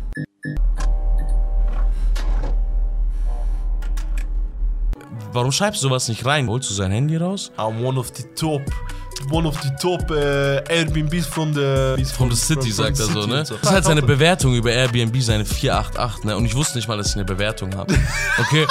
Warum schreibst du sowas nicht rein? Holst du sein Handy raus? I'm one of the top Airbnbs from the city, sagt er so, ne? Das ist halt seine Bewertung über Airbnb, seine 488, ne? Und ich wusste nicht mal, dass ich eine Bewertung habe. Okay?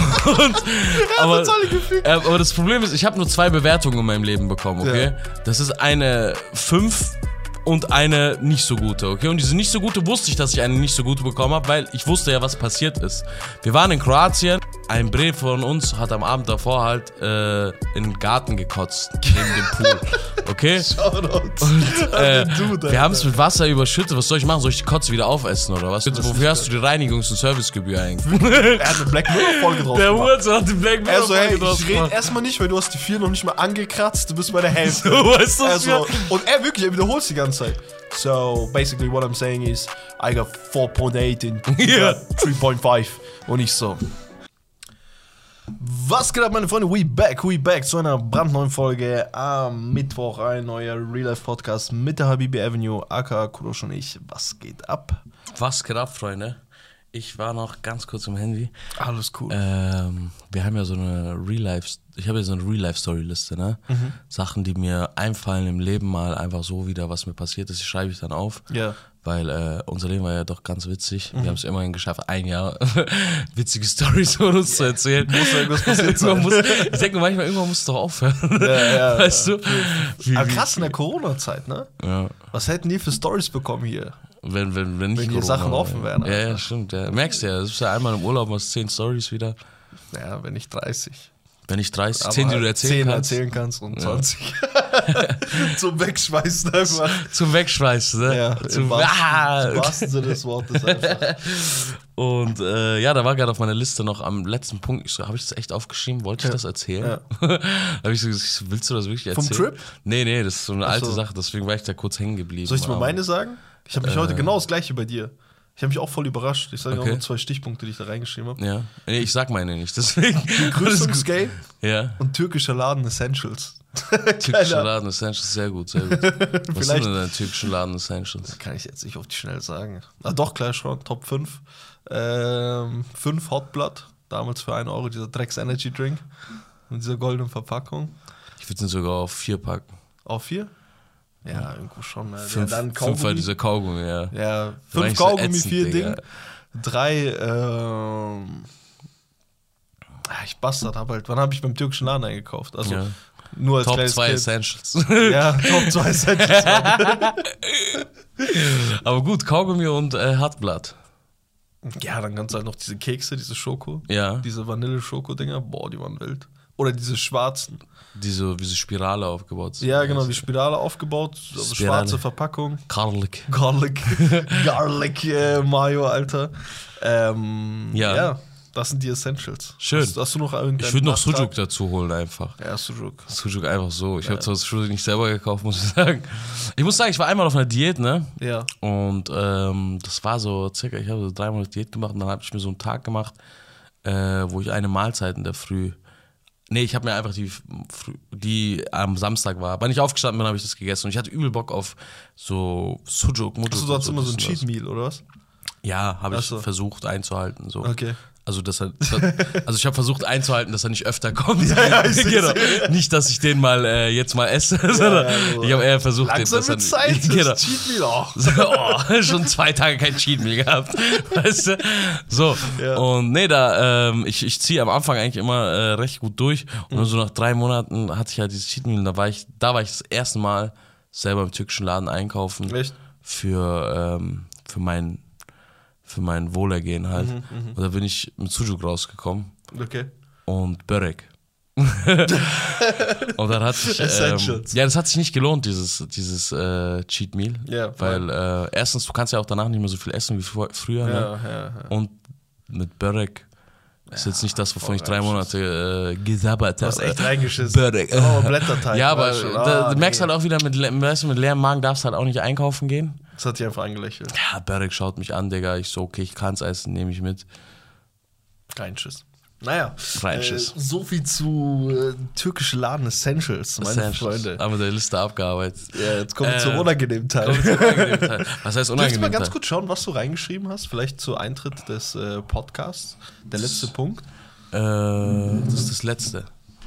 Aber das Problem ist, ich habe nur 2 Bewertungen in meinem Leben bekommen, okay? Ja. Das ist eine 5 und eine nicht so gute, okay? Und diese nicht so gute wusste ich, dass ich eine nicht so gute bekommen habe, weil ich wusste ja, was passiert ist. Wir waren in Kroatien, ein Bre von uns hat am Abend davor halt in den Garten gekotzt, neben dem Pool, okay? Und wir haben es mit Wasser überschüttet, was soll ich machen? Soll ich die Kotze wieder aufessen oder was? Wofür hast du die Reinigungs- und Servicegebühr eigentlich? Er hat eine Black Mirror-Folge drauf gemacht. Der Hurensohn hat die Black Mirror-Folge drauf gemacht. Ich rede erstmal nicht, weil du hast die 4 noch nicht mal angekratzt, du bist bei der Hälfte. So, weißt du, und er wiederholt die ganze Zeit. So, basically what I'm saying is, I got 4.8 and you got 3.5. Und ich so... Was geht ab, meine Freunde? We back zu einer brandneuen Folge am Mittwoch, ein neuer Real-Life-Podcast mit der Habibi Avenue, aka Kurosh und ich. Was geht ab? Was geht ab, Freunde? Ich war noch ganz kurz im Handy. Alles cool. Wir haben ja so eine ich habe ja so eine Real-Life-Story-Liste, ne? Mhm. Sachen, die mir einfallen im Leben mal einfach so wieder, was mir passiert ist, die schreibe ich dann auf. Ja. Weil unser Leben war ja doch ganz witzig. Wir haben es immerhin geschafft, ein Jahr witzige Storys von uns zu erzählen. Muss irgendwas passiert sein. Ich denke manchmal, irgendwann muss es doch aufhören. Ja, weißt du? Aber krass in der Corona-Zeit, ne? Ja. Was hätten die für Stories bekommen hier? Wenn nicht Corona, Sachen offen wären. Ja, stimmt. Ja. Merkst du ja, du bist ja einmal im Urlaub, hast 10 Stories wieder. Ja, wenn nicht 30. Wenn nicht 30, 10, die du erzählen kannst und 20. Zum Wegschmeißen einfach. Zum Wegschmeißen, ne? Ja, im wahrsten Sinne des Wortes einfach. Und da war gerade auf meiner Liste noch am letzten Punkt, ich so, habe ich das echt aufgeschrieben? Wollte ich das erzählen? Ja. Habe ich so gesagt, willst du das wirklich erzählen? Vom Trip? Nee, das ist so eine alte Sache, deswegen war ich da kurz hängen geblieben. Soll ich mal meine sagen? Ich habe mich heute genau das Gleiche bei dir. Ich habe mich auch voll überrascht. Ich sage auch nur 2 Stichpunkte, die ich da reingeschrieben habe. Ja. Nee, ich sag meine nicht, deswegen. Begrüßungsgame und türkischer Laden Essentials. Türkischer Laden Essentials, sehr gut. Was sind denn deine türkischen Laden Essentials? Kann ich jetzt nicht auf die Schnell sagen. Doch, klar schon, Top 5. 5 Hotblood, damals für 1 Euro, dieser Drecks Energy Drink. Mit dieser goldenen Verpackung. Ich würde den sogar auf 4 packen. Auf 4? Ja, irgendwo schon. 5 war dieser Kaugummi, ja. Ja, 5 Kaugummi, 4 Ding. 3, ich Bastard, wann habe ich beim türkischen Laden eingekauft? Also nur als Top 2 Essentials. Ja, Top 2 Essentials. Aber gut, Kaugummi und Hotblood. Ja, dann kannst du halt noch diese Kekse, diese Schoko. Ja. Diese Vanille-Schoko-Dinger. Boah, die waren wild. Oder diese schwarzen. Die so wie so Spirale aufgebaut sind. Ja, genau, wie Spirale aufgebaut. Also schwarze Verpackung. Garlic Mayo, Alter. Ja, das sind die Essentials. Schön. Hast du noch irgendeinen? Ich würde noch Sujuk dazu holen einfach. Ja, Sujuk. Sujuk einfach so. Ich habe zwar das Sujuk nicht selber gekauft, muss ich sagen. Ich muss sagen, ich war einmal auf einer Diät, ne? Ja. Und das war so circa, ich habe so 3 Monate Diät gemacht und dann habe ich mir so einen Tag gemacht, wo ich eine Mahlzeit in der Früh. Nee, ich habe mir einfach die am Samstag war. Aber nicht aufgestanden bin, habe ich das gegessen. Und ich hatte übel Bock auf so Sujuk. Achso, du hast immer so ein Cheat Meal, oder was? Ja, habe ich versucht einzuhalten. So. Okay. Also, ich habe versucht einzuhalten, dass er nicht öfter kommt. Ja, ich genau. Nicht, dass ich den mal jetzt mal esse, sondern ich habe eher versucht, langsam mit Zeit, genau. Cheat Meal auch. Schon 2 Tage kein Cheat Meal gehabt. Weißt du? So. Ja. Und nee, ich ziehe am Anfang eigentlich immer recht gut durch. Und dann so nach 3 Monaten hatte ich halt dieses Cheat Meal. Und da war ich das erste Mal selber im türkischen Laden einkaufen. Echt? Für mein Wohlergehen halt. Und da bin ich mit Sujuk rausgekommen. Okay. Und Börek. Und dann hat sich das hat sich nicht gelohnt, dieses Cheat Meal. Ja, weil erstens, du kannst ja auch danach nicht mehr so viel essen wie früher. Ja. Und mit Börek ist jetzt nicht das, wovon ich 3 Monate gesabbert habe. Du hast echt reingeschissen. Börek. Oh, Blätterteig. Ja, aber du merkst halt auch wieder, mit leerem Magen darfst du halt auch nicht einkaufen gehen. Das hat dich einfach angelächelt. Ja, Börek schaut mich an, Digga. Ich so, okay, ich kann's essen, nehme ich mit. Kein Schiss. Naja, Reinschiss. so viel zu türkische Laden Essentials, meine Freunde. Haben wir der Liste abgearbeitet. Ja, jetzt kommen wir zum unangenehmen Teil. Was heißt unangenehm? Kannst du mal ganz kurz schauen, was du reingeschrieben hast? Vielleicht zu Eintritt des Podcasts. Der letzte Punkt. Das ist das Letzte.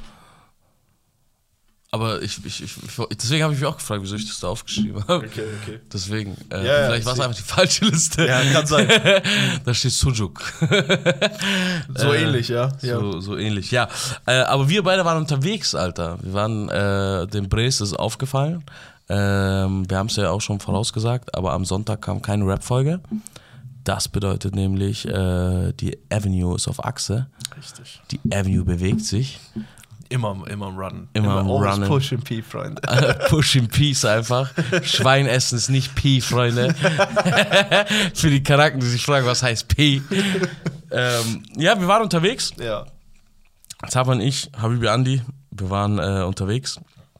Aber deswegen habe ich mich auch gefragt, wieso ich das da aufgeschrieben habe. Okay. Deswegen, vielleicht war es einfach die falsche Liste. Ja, kann sein. Da steht Sujuk. So ähnlich, ja. So ähnlich, ja. Aber wir beide waren unterwegs, Alter. Wir waren, dem Bres ist aufgefallen. Wir haben es ja auch schon vorausgesagt, aber am Sonntag kam keine Rap-Folge. Das bedeutet nämlich, die Avenue ist auf Achse. Richtig. Die Avenue bewegt sich. Immer am Runnen. Immer am Runnen. Push and Pee, Freunde. Push in Peace einfach. Schwein essen ist nicht Pee, Freunde. Für die Kanaken, die sich fragen, was heißt Pee. Ja, wir waren unterwegs. Ja. Zaba und ich, Habibi Andi, wir waren unterwegs.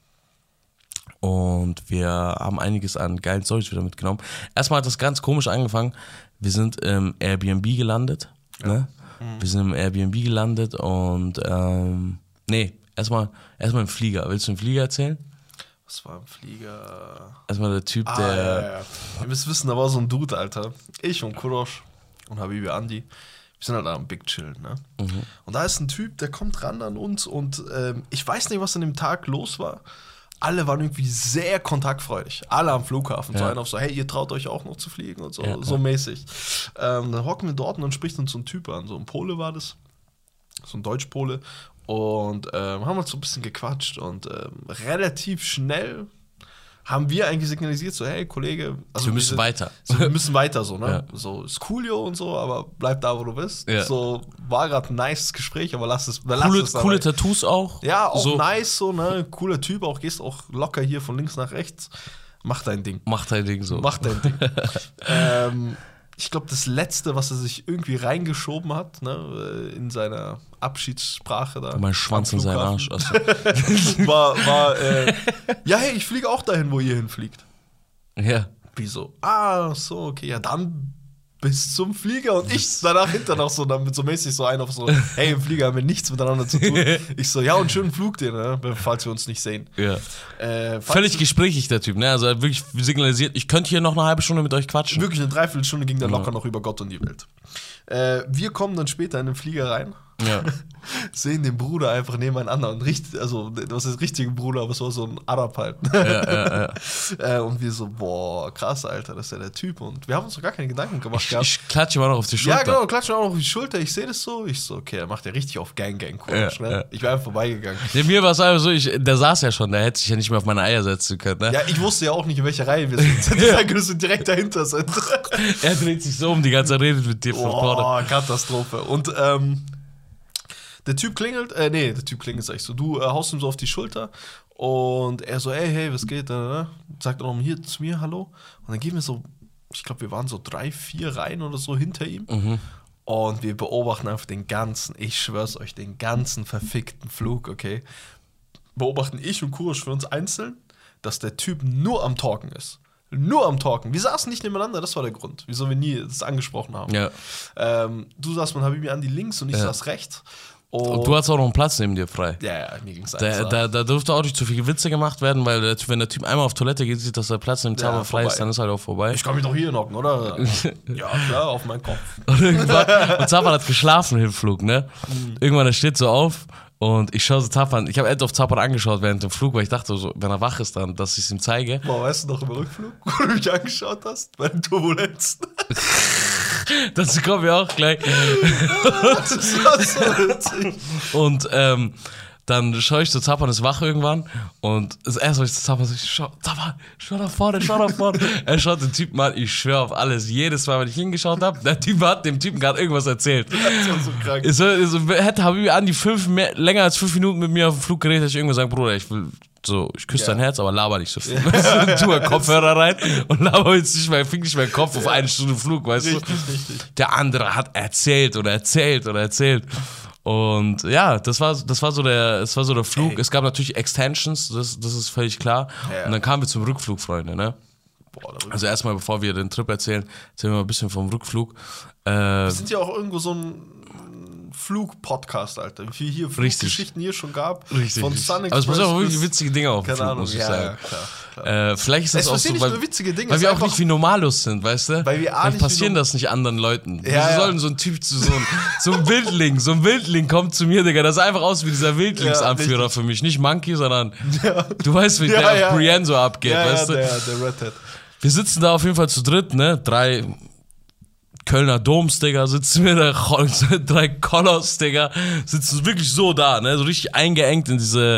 Und wir haben einiges an geilen Storys wieder mitgenommen. Erstmal hat das ganz komisch angefangen. Wir sind im Airbnb gelandet. Ja. Ne? Wir sind im Airbnb gelandet und erstmal im Flieger. Willst du im Flieger erzählen? Was war im Flieger? Erstmal der Typ, der... Ja. Ihr müsst wissen, da war so ein Dude, Alter. Ich und Kurosh und Habibi Andi. Wir sind halt am Big Chillen, ne? Mhm. Und da ist ein Typ, der kommt ran an uns und ich weiß nicht, was an dem Tag los war. Alle waren irgendwie sehr kontaktfreudig. Alle am Flughafen. Ja. So einer auf so, hey, ihr traut euch auch noch zu fliegen und so, so mäßig. Dann hocken wir dort und dann spricht uns so ein Typ an. So ein Pole war das. So ein Deutsch-Pole. Und haben uns so ein bisschen gequatscht und relativ schnell haben wir eigentlich signalisiert, so hey Kollege, also wir müssen weiter. So, wir müssen weiter, so, ne? Ja. So, ist cool, jo, und so, aber bleib da, wo du bist. Ja. So, war gerade ein nice Gespräch, aber lass es coole Tattoos auch. Ja, auch so. Nice, so, ne? Cooler Typ, auch gehst auch locker hier von links nach rechts. Mach dein Ding. So. Mach dein Ding. Ich glaube, das Letzte, was er sich irgendwie reingeschoben hat, ne, in seiner Abschiedssprache da. Mein Schwanz in seinen Arsch. Also. war ja, hey, ich fliege auch dahin, wo ihr hinfliegt. Ja. Wieso? So, okay, ja, dann bis zum Flieger. Und ich danach hinter noch so, damit so mäßig so ein auf so, hey, im Flieger haben wir nichts miteinander zu tun. Ich so, ja, und schönen Flug dir, ne, falls wir uns nicht sehen. Ja. Völlig gesprächig, der Typ, ne? Also wirklich signalisiert, ich könnte hier noch eine halbe Stunde mit euch quatschen. Wirklich eine Dreiviertelstunde ging dann locker noch über Gott und die Welt. Wir kommen dann später in den Flieger rein. Ja. Sehen den Bruder einfach nebeneinander und also das ist richtiger Bruder, aber es war so ein Arab halt. Ja. Und wir so, boah, krass, Alter, das ist ja der Typ. Und wir haben uns doch gar keine Gedanken gemacht gehabt. Ich klatsche mal noch auf die Schulter. Ja, genau, klatsche mal noch auf die Schulter. Ich sehe das so. Ich so, okay, er macht ja richtig auf Gang-Kurs. Ja, ne? ja. Ich wäre einfach vorbeigegangen. Ja, mir war es einfach so, der saß ja schon, der hätte sich ja nicht mehr auf meine Eier setzen können. Ne? Ja, ich wusste ja auch nicht, in welcher Reihe wir sind. Wir direkt dahinter sind. Er dreht sich so um, die ganze Zeit redet mit dir von vorne. Boah, Katastrophe. Und der Typ klingelt, sag ich so, du haust ihm so auf die Schulter und er so, hey, was geht? Sagt er noch hier zu mir, hallo. Und dann gehen wir so, ich glaube, wir waren so 3, 4 Reihen oder so hinter ihm. Mhm. Und wir beobachten einfach ich schwör's euch, den ganzen verfickten Flug, okay? Beobachten ich und Kurosh für uns einzeln, dass der Typ nur am Talken ist. Nur am Talken. Wir saßen nicht nebeneinander, das war der Grund, wieso wir nie das angesprochen haben. Ja. Du saßt mit Habibi Andi links und ich saß rechts. Und du hattest auch noch einen Platz neben dir frei. Ja, mir ging's Da durfte auch nicht zu viele Witze gemacht werden, weil wenn der Typ einmal auf Toilette geht, sieht, dass der Platz neben Zauber frei ist, dann ist halt auch vorbei. Ich kann mich doch hier hocken, oder? Ja, klar, auf meinen Kopf. Und Zauber hat geschlafen im Flug, ne? Irgendwann, er steht so auf und ich schaue so Zauber an. Ich habe endlich auf Zauber angeschaut während dem Flug, weil ich dachte, so, wenn er wach ist, dann, dass ich es ihm zeige. Boah, weißt du noch im Rückflug, wo du mich angeschaut hast? Bei den Turbulenzen. Das kommen wir auch gleich. Das war so witzig. Und dann schaue ich zu Zapan, ist wach irgendwann. Und das erste, was ich zu Zapan sage, schau nach vorne. Er schaut den Typen an, ich schwöre auf alles. Jedes Mal, wenn ich hingeschaut habe, der Typ hat dem Typen gerade irgendwas erzählt. Das war so krank. Hätte Habibi Andi länger als 5 Minuten mit mir auf dem Flug geredet, hätte ich irgendwann sagen, Bruder, ich küsse dein Herz, aber laber nicht so viel. Tu mal Kopfhörer rein und laber jetzt nicht mehr, fing nicht mehr Kopf auf 1 Stunde Flug, weißt du? Richtig. Der andere hat erzählt. Und ja, das war so der Flug. Ey. Es gab natürlich Extensions, das ist völlig klar. Ja. Und dann kamen wir zum Rückflug, Freunde, ne? Also erstmal, bevor wir den Trip erzählen wir mal ein bisschen vom Rückflug. Wir sind ja auch irgendwo so ein Flug-Podcast, Alter. Wie viel hier Richtig. Fluggeschichten hier schon gab. Richtig. Von Sun Aber es passieren auch Express wirklich witzige Dinge auf dem keine Flug, Ahnung, muss ich ja, sagen. ja, klar. Vielleicht ist das Es auch passieren so, nicht nur witzige Dinge. weil es wir ist auch einfach- nicht wie Normalos sind, weißt du? Weil wir A Vielleicht nicht passieren wie das nicht anderen Leuten. Ja, Wir ja. sollen so ein Typ zu so ein Wildling kommt zu mir, Digga. Das sah einfach aus wie dieser Wildlingsanführer Ja, für mich. Nicht Monkey, sondern du weißt, wie der auf Brienne so abgeht, ja, weißt du? der Redhead. Wir sitzen da auf jeden Fall zu dritt, ne? 3 Kölner Doms, Digga, sitzen wir da, 3 Colors, Digga, sitzen wirklich so da, ne? So richtig eingeengt in diese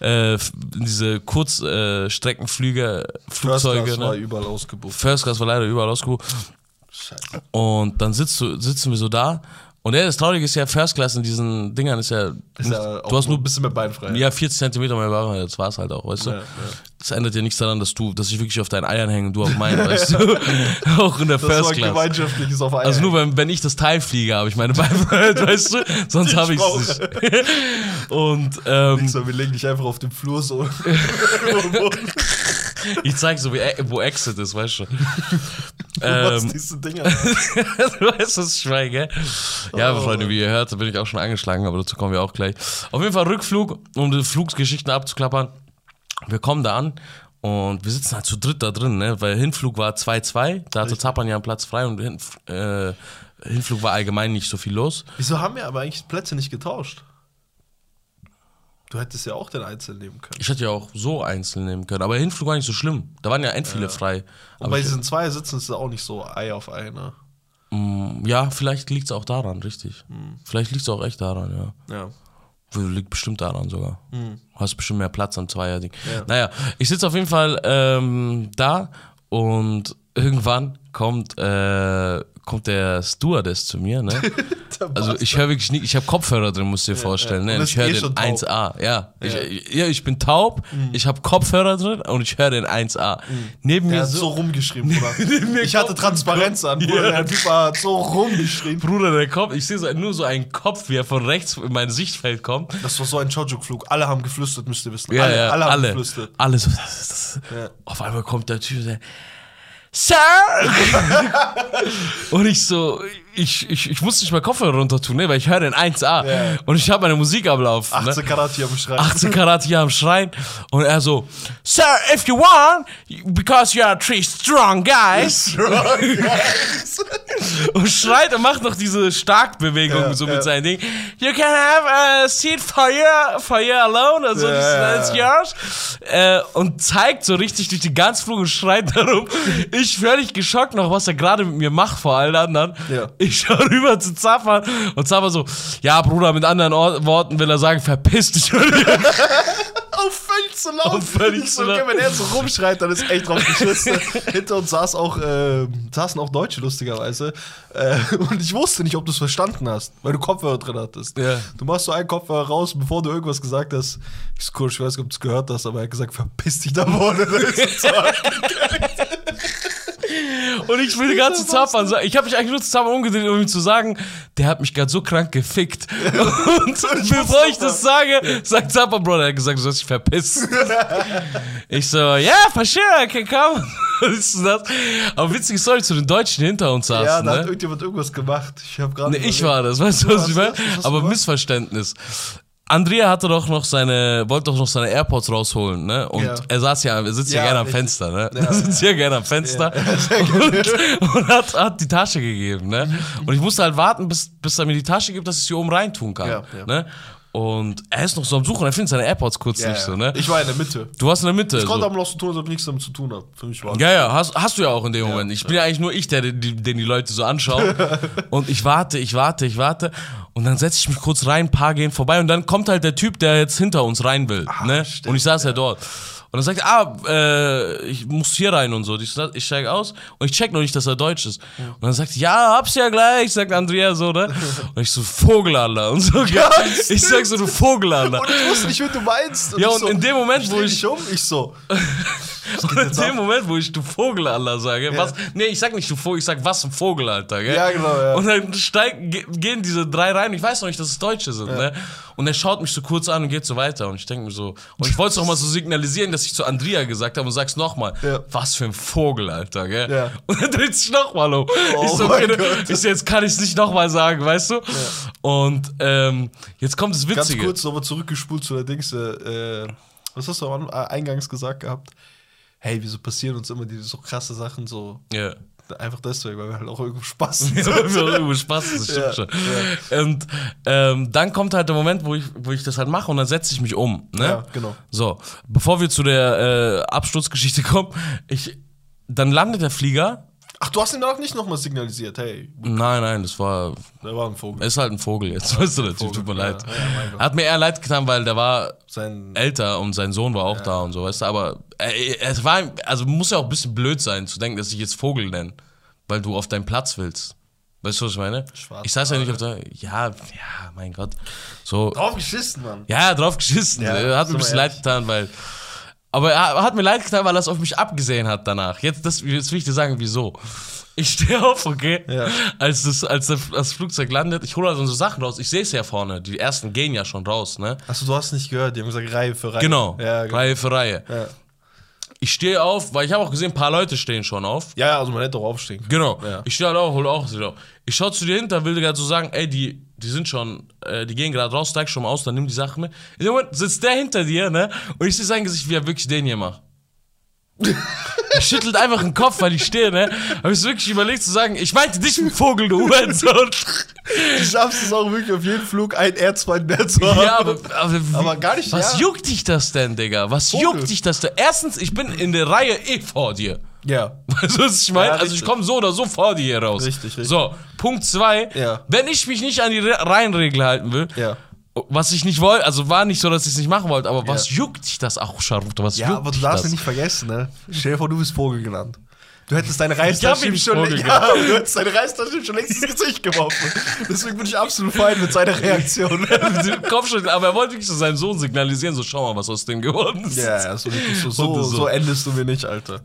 Kurzstreckenflüge, Flugzeuge, First Class war ne? überall ausgebucht. First Class war leider überall ausgebucht. Scheiße. Und dann sitzen wir so da. Und das Traurige ist ja, First Class in diesen Dingern ist ja, Ist ja auch du hast nur ein bisschen mehr beinfrei. ja, 40 Zentimeter mehr Beine, das war's halt auch, weißt du? Ja, ja. Das ändert ja nichts daran, dass ich wirklich auf deinen Eiern hänge und du auf meinen, weißt du? Auch in der Das war First ein Class. gemeinschaftliches auf Eier. Also nur wenn ich das Teil fliege, habe ich meine Beine, weißt du? Sonst habe ich es nicht. Und So, wir legen dich einfach auf dem Flur so. ich zeig so, wo Exit ist, weißt du? Was diese Dinger. Du weißt, was ich meine, gell? Ja, Freunde, wie ihr hört, da bin ich auch schon angeschlagen, aber dazu kommen wir auch gleich. Auf jeden Fall Rückflug, um die Flugsgeschichten abzuklappern. Wir kommen da an und wir sitzen halt zu dritt da drin, ne? Weil Hinflug war 2-2, da hatte Zapan ja einen Platz frei und Hinflug war allgemein nicht so viel los. Wieso haben wir aber eigentlich Plätze nicht getauscht? Du hättest ja auch den Einzelnen nehmen können. Ich hätte ja auch so einzeln nehmen können, aber Hinflug war nicht so schlimm. Da waren ja end viele frei. Und bei diesen 2 Sitzen ist es auch nicht so Ei auf Ei, ne? Ja, vielleicht liegt es auch daran, richtig. Vielleicht liegt es auch echt daran, ja. Ja. Liegt bestimmt daran sogar. Hast bestimmt mehr Platz am Zweierding. Ja. Naja, ich sitze auf jeden Fall da und irgendwann kommt der Stewardess zu mir, ne? Also ich höre wirklich nicht, ich habe Kopfhörer drin, musst du dir vorstellen, ne? Und Ich höre den schon taub. 1A, ja. Ich bin taub, ich habe Kopfhörer drin und ich höre den 1A. Neben Der mir hat so rumgeschrieben, Bruder. Ich hatte Transparenz an, Bruder. Der Typ hat so rumgeschrieben. Bruder, der Kopf, ich sehe nur so einen Kopf, wie er von rechts in mein Sichtfeld kommt. Das war so ein Chojuk-Flug. Alle haben geflüstert, müsst ihr wissen. Ja, alle haben geflüstert. Alle so. Ja. Auf einmal kommt der Typ, der Sir! Und ich so, ich musste nicht mal Kopfhörer runter tun, ne, weil ich höre den 1A. Ja. Und ich habe meine Musik am Laufen. 18 Karat hier am Schrein. 18 Karat hier am Schrein. Und er so, Sir, if you want, because you are 3 strong guys. Und schreit und macht noch diese Starkbewegung so mit seinem Ding. You can have a seat for you alone. Also, that's yours. Und zeigt so richtig durch den ganzen Flug und schreit darum. Ich völlig geschockt noch, was er gerade mit mir macht vor allen anderen. Ja. Ich schau rüber zu Zapan und Zapan so, ja Bruder, mit anderen Worten will er sagen, verpiss dich. Auf völlig zu laut. Auf völlig zu laut. Okay, wenn er so rumschreit, dann ist echt drauf geschissen. Hinter uns saßen auch Deutsche, lustigerweise. Und ich wusste nicht, ob du es verstanden hast, weil du Kopfhörer drin hattest. Ja. Du machst so einen Kopfhörer raus, bevor du irgendwas gesagt hast. Ich weiß nicht, ob du es gehört hast, aber er hat gesagt, verpiss dich da vorne. Und ich will die ganze Zapan sagen, ich habe mich eigentlich nur zu Zapan umgedreht, um ihm zu sagen, der hat mich gerade so krank gefickt. Und bevor ich das sage, sagt Zapan, Bro, der hat gesagt, du sollst dich verpissen. Ich so, ja, for sure, I can come. Was ist das? Aber witzige Story zu den Deutschen, die hinter uns saßen. Ja, da hat ne? irgendjemand irgendwas gemacht. Ich habe gerade. Nee, ich war das, weißt du, was ich meine? Aber gemacht? Missverständnis. Andrea wollte doch noch seine AirPods rausholen, ne? Und er sitzt ja gerne am richtig. Fenster, ne? Ja, Er sitzt ja gerne am Fenster und hat die Tasche gegeben, ne? Und ich musste halt warten, bis er mir die Tasche gibt, dass ich sie oben rein tun kann, Ja. ne? Und er ist noch so am Suchen, er findet seine AirPods kurz nicht so, ne? Ich war in der Mitte. Du warst in der Mitte. Ich konnte so. aber noch so tun, als ob ich nichts damit zu tun habe. Für mich war Ja, hast du ja auch in dem Moment. Ich bin ja eigentlich nur ich, den die Leute so anschaut. Und ich warte. Und dann setze ich mich kurz rein, ein paar gehen vorbei. Und dann kommt halt der Typ, der jetzt hinter uns rein will. Ne? Stimmt, Und ich saß ja dort. Und dann sagt er, ich muss hier rein und so. Ich steige aus und ich check noch nicht, dass er Deutsch ist. Und dann sagt er, ja, hab's ja gleich, sagt Andrea so, ne? Und ich so, Vogel, Alter. Und so, ich sag so, du Vogel, Alter. Und ich wusste nicht, wie du meinst. Ja, ich und so, in dem Moment, wo ich so. Und in dem Moment, wo ich du Vogel, Allah sage, ich sag nicht du Vogel, ich sag was ein Vogel, Alter, gell? Ja, genau, ja. Und dann gehen diese 3 rein, ich weiß noch nicht, dass es Deutsche sind, ne? Und er schaut mich so kurz an und geht so weiter und ich denke mir so, und ich wollte es noch mal so signalisieren, dass ich zu Andrea gesagt habe und sag's nochmal, was für ein Vogel, Alter, gell? Ja. Und dann dreht sich nochmal um. Ich so, okay, jetzt kann ich es nicht nochmal sagen, weißt du? Ja. Und jetzt kommt das Witzige. Ganz kurz nochmal zurückgespult zu der Dings, was hast du eingangs gesagt gehabt? Hey, wieso passieren uns immer diese so krasse Sachen so? Ja. Einfach deswegen, weil wir halt auch irgendwo Spaß sind. Ja, wir irgendwo Spaß, das stimmt schon. Ja. Und dann kommt halt der Moment, wo ich das halt mache und dann setze ich mich um. Ne? Ja, genau. So, bevor wir zu der Absturzgeschichte kommen, dann landet der Flieger. Ach, du hast ihn auch nicht nochmal signalisiert, hey. Nein, das war... Der war ein Vogel. Er ist halt ein Vogel jetzt, weißt du, natürlich, tut mir leid. Ja, hat mir eher leid getan, weil der war älter und sein Sohn war auch da und so, weißt du, aber es war, also muss ja auch ein bisschen blöd sein, zu denken, dass ich jetzt Vogel nenne, weil du auf deinen Platz willst. Weißt du, was ich meine? Schwarz, ich saß ja nicht auf der... Ja, mein Gott. So. Drauf geschissen, Mann. Ja, drauf geschissen. Ja, hat mir ein bisschen leid getan, weil... Aber er hat mir leid getan, weil er es auf mich abgesehen hat danach. Jetzt will ich dir sagen, wieso. Ich stehe auf, okay? Ja. Als das Flugzeug landet, ich hole also unsere Sachen raus. Ich sehe es ja vorne. Die ersten gehen ja schon raus, ne? Achso, du hast nicht gehört. Die haben gesagt, Reihe für Reihe. Genau, Reihe für Reihe. Ja. Ich stehe auf, weil ich habe auch gesehen, ein paar Leute stehen schon auf. Ja, also man hätte auch aufstehen können. Genau. Ja. Ich stehe halt auf, hole auch. Ich schaue zu dir hinter, will dir gerade so sagen, ey, die sind schon, die gehen gerade raus, steig schon mal aus, dann nimm die Sachen mit. In dem Moment sitzt der hinter dir, ne? Und ich sehe sein Gesicht, wie er wirklich den hier macht. Er schüttelt einfach den Kopf, weil ich stehe, ne? Hab ich wirklich überlegt zu sagen, ich meinte dich mit Vogel, du Hurensohn. Du schaffst es auch wirklich auf jeden Flug ein R2 mehr zu haben. Ja, aber gar nicht. Was juckt dich das denn, Digga? Was juckt dich das denn? Erstens, ich bin in der Reihe vor dir. Ja. Weißt du, was ich meine? Ja, also ich komme so oder so vor dir hier raus. Richtig. So, Punkt 2. Wenn ich mich nicht an die Reihenregel halten will, was ich nicht wollte, also war nicht so, dass ich es nicht machen wollte, aber was juckt dich das auch, Charlotte? Was juckt aber du darfst ja nicht vergessen, ne? Stell dir vor, du bist Vogel genannt. Du hättest deine Reißtasche schon längst ins Gesicht geworfen. Deswegen bin ich absolut fein mit seiner Reaktion. Kopfschütteln, aber er wollte wirklich so seinen Sohn signalisieren, so schau mal, was aus dem geworden ist. Ja, so endest du mir nicht, Alter.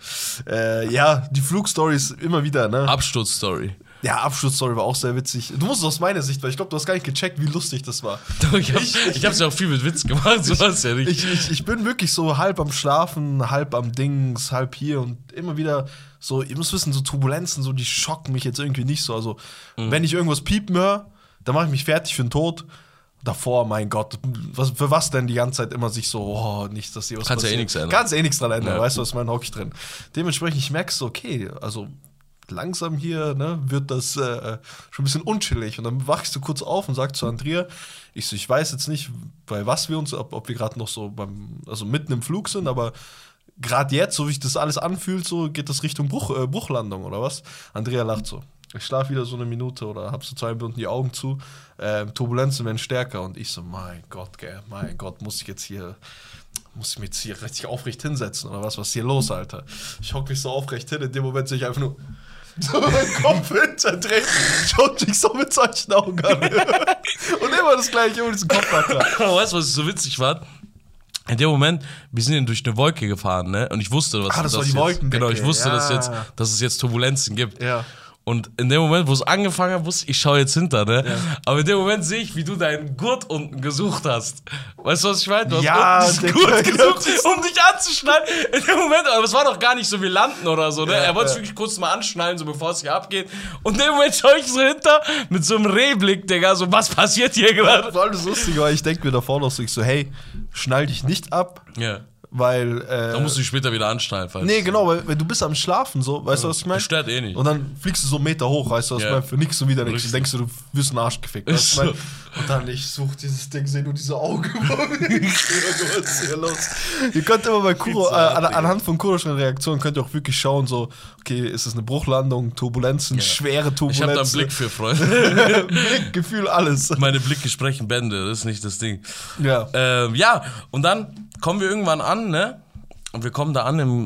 Die Flugstories immer wieder, ne? Absturzstory. Ja, Absturzstory war auch sehr witzig. Du musst es aus meiner Sicht, weil ich glaube, du hast gar nicht gecheckt, wie lustig das war. Ich hab's ja auch viel mit Witz gemacht, so was ja nicht. Ich bin wirklich so halb am Schlafen, halb am Dings, halb hier und immer wieder so, ihr müsst wissen, so Turbulenzen, so die schocken mich jetzt irgendwie nicht so. Also, wenn ich irgendwas piepen höre, dann mache ich mich fertig für den Tod. Davor, mein Gott, für was denn die ganze Zeit immer sich so, nicht, dass hier was passiert. Kannst ja eh nichts dran ändern, weißt du, was mein Hockey drin. Dementsprechend, ich merke so, okay, also langsam hier, ne, wird das schon ein bisschen unchillig. Und dann wachst du kurz auf und sagst zu Andrea, ich weiß jetzt nicht, bei was wir uns, ob wir gerade noch so mitten im Flug sind, aber gerade jetzt, so wie sich das alles anfühlt, so geht das Richtung Bruchlandung, oder was? Andrea lacht so. Ich schlafe wieder so eine Minute oder hab so 2 Minuten die Augen zu. Turbulenzen werden stärker. Und ich so, mein Gott, muss ich mir jetzt hier richtig aufrecht hinsetzen oder was ist hier los, Alter? Ich hock mich so aufrecht hin, in dem Moment sehe ich einfach nur so meinen Kopf hinterdreht, schaut mich so mit solchen Augen an. Und immer das Gleiche, immer diesen Kopf hat. Weißt du, was so witzig war? In dem Moment, wir sind durch eine Wolke gefahren, ne? Und ich wusste, das war die Wolkendecke. Genau, ich wusste, dass es jetzt Turbulenzen gibt. Ja. Und in dem Moment, wo es angefangen hat, wusste ich, schaue jetzt hinter, ne? Ja. Aber in dem Moment sehe ich, wie du deinen Gurt unten gesucht hast. Weißt du, was ich meine? Du hast unten Gurt gesucht, um dich anzuschnallen. In dem Moment, aber es war doch gar nicht so, wir landen oder so, ne? Er wollte es wirklich kurz mal anschnallen, so bevor es hier abgeht. Und in dem Moment schaue ich so hinter, mit so einem Rehblick, Digga, so, was passiert hier gerade? War alles lustig, weil ich denke mir davor noch so, hey, schnall dich nicht ab. Ja. Weil, da musst du dich später wieder anschnallen. Nee, genau, weil du bist am Schlafen, so, weißt du, was ich meine? Das stört eh nicht. Und dann fliegst du so einen Meter hoch, weißt du, was ich meine? Für nichts so wieder nichts. Denkst du wirst einen Arsch gefickt, weißt du, Und dann, ich such dieses Ding, seh nur diese Augen. Was ist hier los? Ihr könnt immer bei Kuro, anhand von Kuroschen Reaktionen könnt ihr auch wirklich schauen, so, okay, ist es eine Bruchlandung, Turbulenzen, schwere Turbulenzen. Ich hab da einen Blick für, Freunde. Blick, Gefühl, alles. Meine Blicke sprechen Bände, das ist nicht das Ding. Ja. Und dann kommen wir irgendwann an, ne? Und wir kommen da an im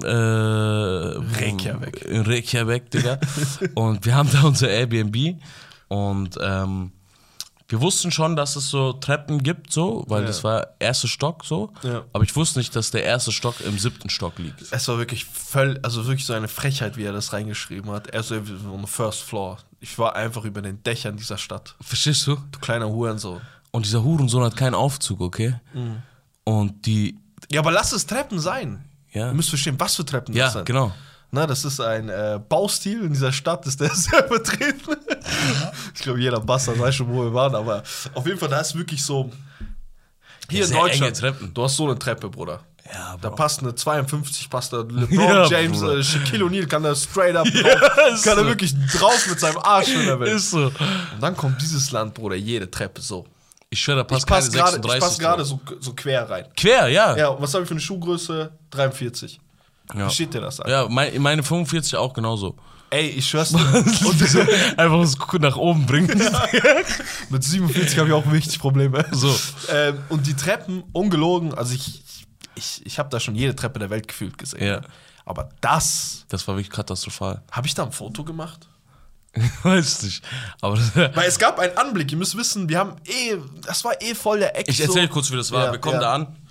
Reykjavik. In Reykjavik, Digga. Und wir haben da unser Airbnb. Und wir wir wussten schon, dass es so Treppen gibt, so, weil das war erster Stock so. Ja. Aber ich wusste nicht, dass der erste Stock im 7. Stock liegt. Es war wirklich wirklich so eine Frechheit, wie er das reingeschrieben hat. Er so on the first floor. Ich war einfach über den Dächern dieser Stadt. Verstehst du? Du kleiner Hurensohn. Und dieser Hurensohn hat keinen Aufzug, okay? Mhm. Und die... Ja, aber lass es Treppen sein. Ja. Du musst verstehen, was für Treppen das sind. Ja, genau. Na, das ist ein Baustil in dieser Stadt, ist der sehr vertreten. Ich glaube, jeder Bastard weiß schon, wo wir waren, aber auf jeden Fall, da ist wirklich so. Hier in Deutschland, du hast so eine Treppe, Bruder. Ja, da passt eine 52, passt da LeBron James, Shaquille O'Neal kann da straight up drauf, kann da wirklich drauf mit seinem Arsch, wenn er will. Ist so. Und dann kommt dieses Land, Bruder, jede Treppe so. Ich schwöre, da passt keine 36. Ich passe gerade so quer rein. Quer, ja. Ja, und was habe ich für eine Schuhgröße? 43. Ja. Wie steht dir das an? Ja, meine 45 auch genauso. Ey, ich schwör's dir. Und einfach das nach oben bringen. Ja. Mit 47 habe ich auch richtig Probleme. So. Und die Treppen, ungelogen, also ich habe da schon jede Treppe der Welt gefühlt gesehen. Ja. Aber das war wirklich katastrophal. Habe ich da ein Foto gemacht? Weiß nicht. Aber weil es gab einen Anblick, ihr müsst wissen, das war voll der Eck. Ich erzähle kurz, wie das war. Wir kommen da an,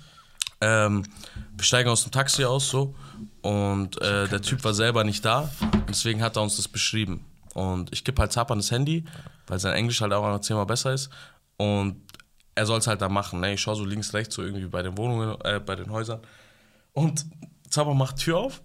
wir steigen aus dem Taxi aus so und der Typ war selber nicht da, deswegen hat er uns das beschrieben. Und ich gebe halt Zapan das Handy, weil sein Englisch halt auch noch 10-mal besser ist und er soll es halt da machen. Ne? Ich schaue so links, rechts, so irgendwie bei den Wohnungen, bei den Häusern und Zapan macht Tür auf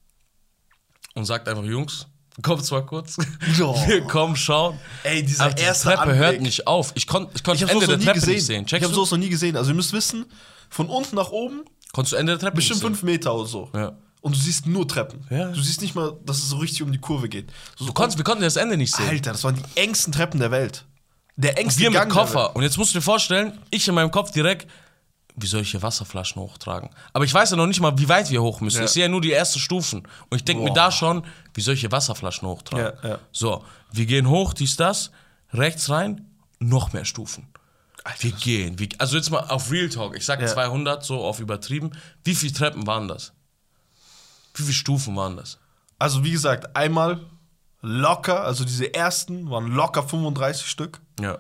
und sagt einfach, Jungs, kommt zwar kurz. Wir kommen, schauen. Ey, dieser erste Treppe Anblick. hört nicht auf. Ich konnte Ende der Treppe nicht sehen. Ich habe sowas noch nie gesehen. Also ihr müsst wissen, von unten nach oben konntest du Ende der Treppe bestimmt 5 Meter oder so. Ja. Und du siehst nur Treppen. Ja. Du siehst nicht mal, dass es so richtig um die Kurve geht. Wir konnten das Ende nicht sehen. Alter, das waren die engsten Treppen der Welt. Der engste wir Gang mit Koffer. Und jetzt musst du dir vorstellen, ich in meinem Kopf direkt, wie soll ich hier Wasserflaschen hochtragen? Aber ich weiß ja noch nicht mal, wie weit wir hoch müssen. Ja. Ich sehe ja nur die ersten Stufen. Und ich denke mir da schon, wie soll ich hier Wasserflaschen hochtragen? Ja, ja. So, wir gehen hoch, das, rechts rein, noch mehr Stufen. Alter, wir gehen. Also jetzt mal auf Real Talk. Ich sag 200, so auf übertrieben. Wie viele Treppen waren das? Wie viele Stufen waren das? Also wie gesagt, einmal locker, also diese ersten waren locker 35 Stück. Ja.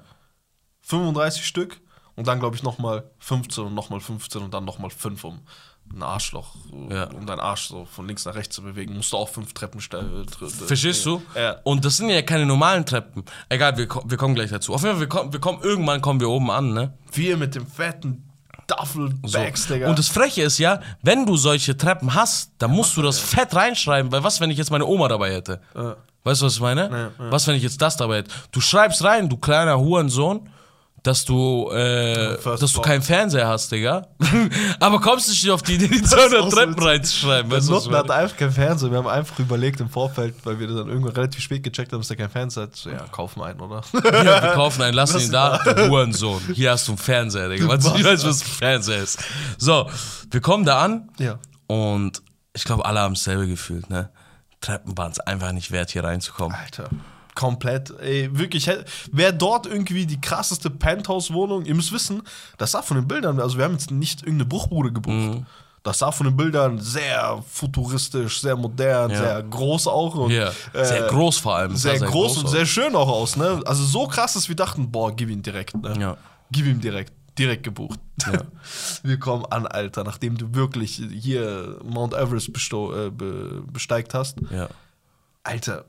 35 Stück. Und dann, glaube ich, nochmal 15 und nochmal 15 und dann nochmal 5, um ein Arschloch, um deinen Arsch so von links nach rechts zu bewegen. Musst du auch 5 Treppen verstehst du? Ja. Und das sind ja keine normalen Treppen. Egal, wir kommen gleich dazu. Auf jeden Fall, irgendwann kommen wir oben an, ne? Wir mit dem fetten Duffelbags, Digga. Und das Freche ist ja, wenn du solche Treppen hast, dann musst du das fett reinschreiben, weil was, wenn ich jetzt meine Oma dabei hätte? Weißt du, was ich meine? Ja. Was, wenn ich jetzt das dabei hätte? Du schreibst rein, du kleiner Hurensohn, dass du keinen Fernseher hast, Digga. Aber kommst du nicht auf die Idee, die 200 Treppen reinzuschreiben? Der Nutten hat einfach keinen Fernseher. Wir haben einfach überlegt im Vorfeld, weil wir dann irgendwann relativ spät gecheckt haben, dass der keinen Fernseher hat. So, ja, kaufen einen, oder? Ja, wir kaufen einen, lassen ihn da, du Hurensohn. Hier hast du einen Fernseher, Digga. Ich weiß, was ein Fernseher ist. So, wir kommen da an und ich glaube, alle haben dasselbe gefühlt, ne? Treppen waren es einfach nicht wert, hier reinzukommen. Alter. Komplett, ey, wirklich, wäre dort irgendwie die krasseste Penthouse-Wohnung, ihr müsst wissen, das sah von den Bildern, also wir haben jetzt nicht irgendeine Bruchbude gebucht, das sah von den Bildern sehr futuristisch, sehr modern, sehr groß auch. Und, sehr groß vor allem. Sehr groß und sehr schön auch aus, ne, also so krass, dass wir dachten, boah, gib ihn direkt, ne, gib ihm direkt gebucht. Ja. Wir kommen an, Alter, nachdem du wirklich hier Mount Everest besteigt hast, Alter.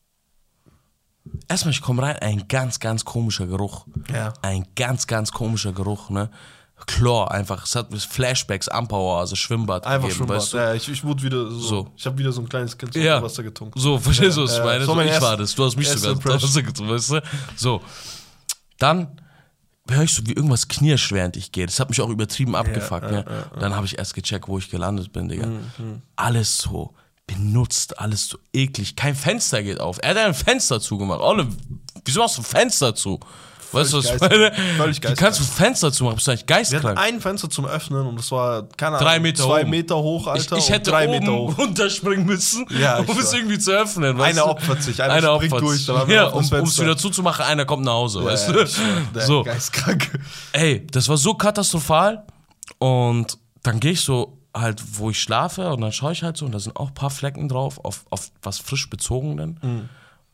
Erstmal, ich komme rein, ein ganz, ganz komischer Geruch. Ja. Ein ganz, ganz komischer Geruch, ne? Chlor einfach. Es hat Flashbacks, Ampauer, also Schwimmbad einfach gegeben, Schwimmbad. Weißt du? Ja, ich wurde wieder so. Ich habe wieder so ein kleines Kind Wasser getrunken. So, verstehst du, was ich meine? So, ich war das. Du hast mich sogar Wasser getrunken, weißt du? So. Dann höre ich so, wie irgendwas knirscht, während ich gehe. Das hat mich auch übertrieben abgefuckt, ne? Dann habe ich erst gecheckt, wo ich gelandet bin, Digga. Alles so benutzt, alles so eklig. Kein Fenster geht auf. Er hat ein Fenster zugemacht. Olle, wieso machst du ein Fenster zu? Weißt du, was ich meine? Völlig geistkrank. Wie kannst du ein Fenster zumachen? Bist du eigentlich geistkrank? Wir hatten ein Fenster zum Öffnen und das war, keine Ahnung, 3 Meter 2 Meter hoch, Alter. Ich hätte 3 oben Meter hoch runterspringen müssen, um es irgendwie zu öffnen. Einer opfert sich, einer springt durch. Ja, um es wieder zuzumachen, einer kommt nach Hause, weißt du? So. Geistkrank. Ey, das war so katastrophal und dann gehe ich so halt, wo ich schlafe und dann schaue ich halt so und da sind auch ein paar Flecken drauf, auf was frisch bezogenen.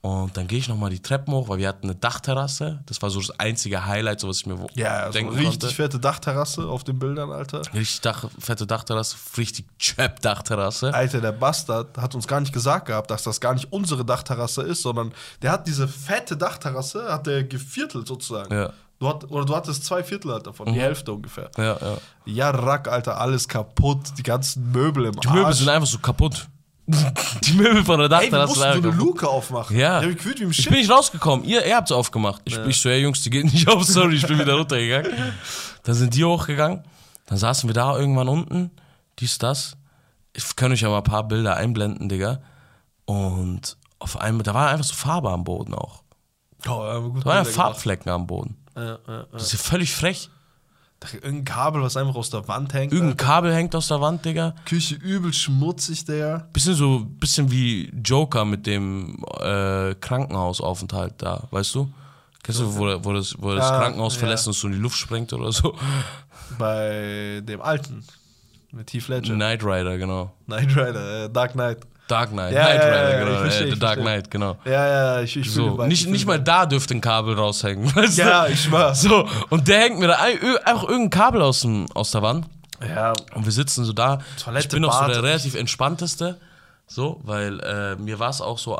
Und dann gehe ich nochmal die Treppen hoch, weil wir hatten eine Dachterrasse. Das war so das einzige Highlight, so was ich mir denken so richtig konnte. fette Dachterrasse auf den Bildern, Alter. Richtig fette Dachterrasse, richtig Trap-Dachterrasse. Alter, der Bastard hat uns gar nicht gesagt gehabt, dass das gar nicht unsere Dachterrasse ist, sondern der hat diese fette Dachterrasse, hat der geviertelt sozusagen. Ja. Du hattest 2/4 halt davon, die Hälfte ungefähr. Ja. Ja, Rack, Alter, alles kaputt, die ganzen Möbel im Arsch. Die Möbel sind einfach so kaputt. Die Möbel von der Ey, wir Dachterrasse mussten sind so eine einfach kaputt. Luke aufmachen. Ja. Ich hab mich gefühlt wie im Ich Shit. bin nicht rausgekommen. Ihr habt es aufgemacht. Ich so, Jungs, die geht nicht auf, sorry, ich bin wieder runtergegangen. Dann sind die hochgegangen. Dann saßen wir da irgendwann unten. Dies, das. Ich kann euch ja mal ein paar Bilder einblenden, Digga. Und auf einmal, da war einfach so Farbe am Boden auch. Oh, ja, gut Da waren ja gemacht. Farbflecken am Boden. Ja. Das ist ja völlig frech. Irgendein Kabel, was einfach aus der Wand hängt. Irgendein Kabel hängt aus der Wand, Digga. Küche übel schmutzig, der. Bisschen wie Joker mit dem Krankenhausaufenthalt da, weißt du? Kennst du, wo das Krankenhaus verlässt und so in die Luft sprengt oder so? Bei dem Alten. Mit Heath Ledger. Knight Rider, genau. Knight Rider, Dark Knight. Dark Knight, Ja, Knight ja, Rider, ja, genau. ich verstehe, The ich Dark verstehe. Knight, genau. Ja, ich fühle So, beide nicht Filme. mal da dürfte ein Kabel raushängen, weißt Ja, du? ich schwör. So, und der hängt mir da einfach irgendein Kabel aus der Wand. Ja, Und wir sitzen so da. Toilette, Ich bin auch so Bad. der relativ entspannteste. So, weil mir war es auch so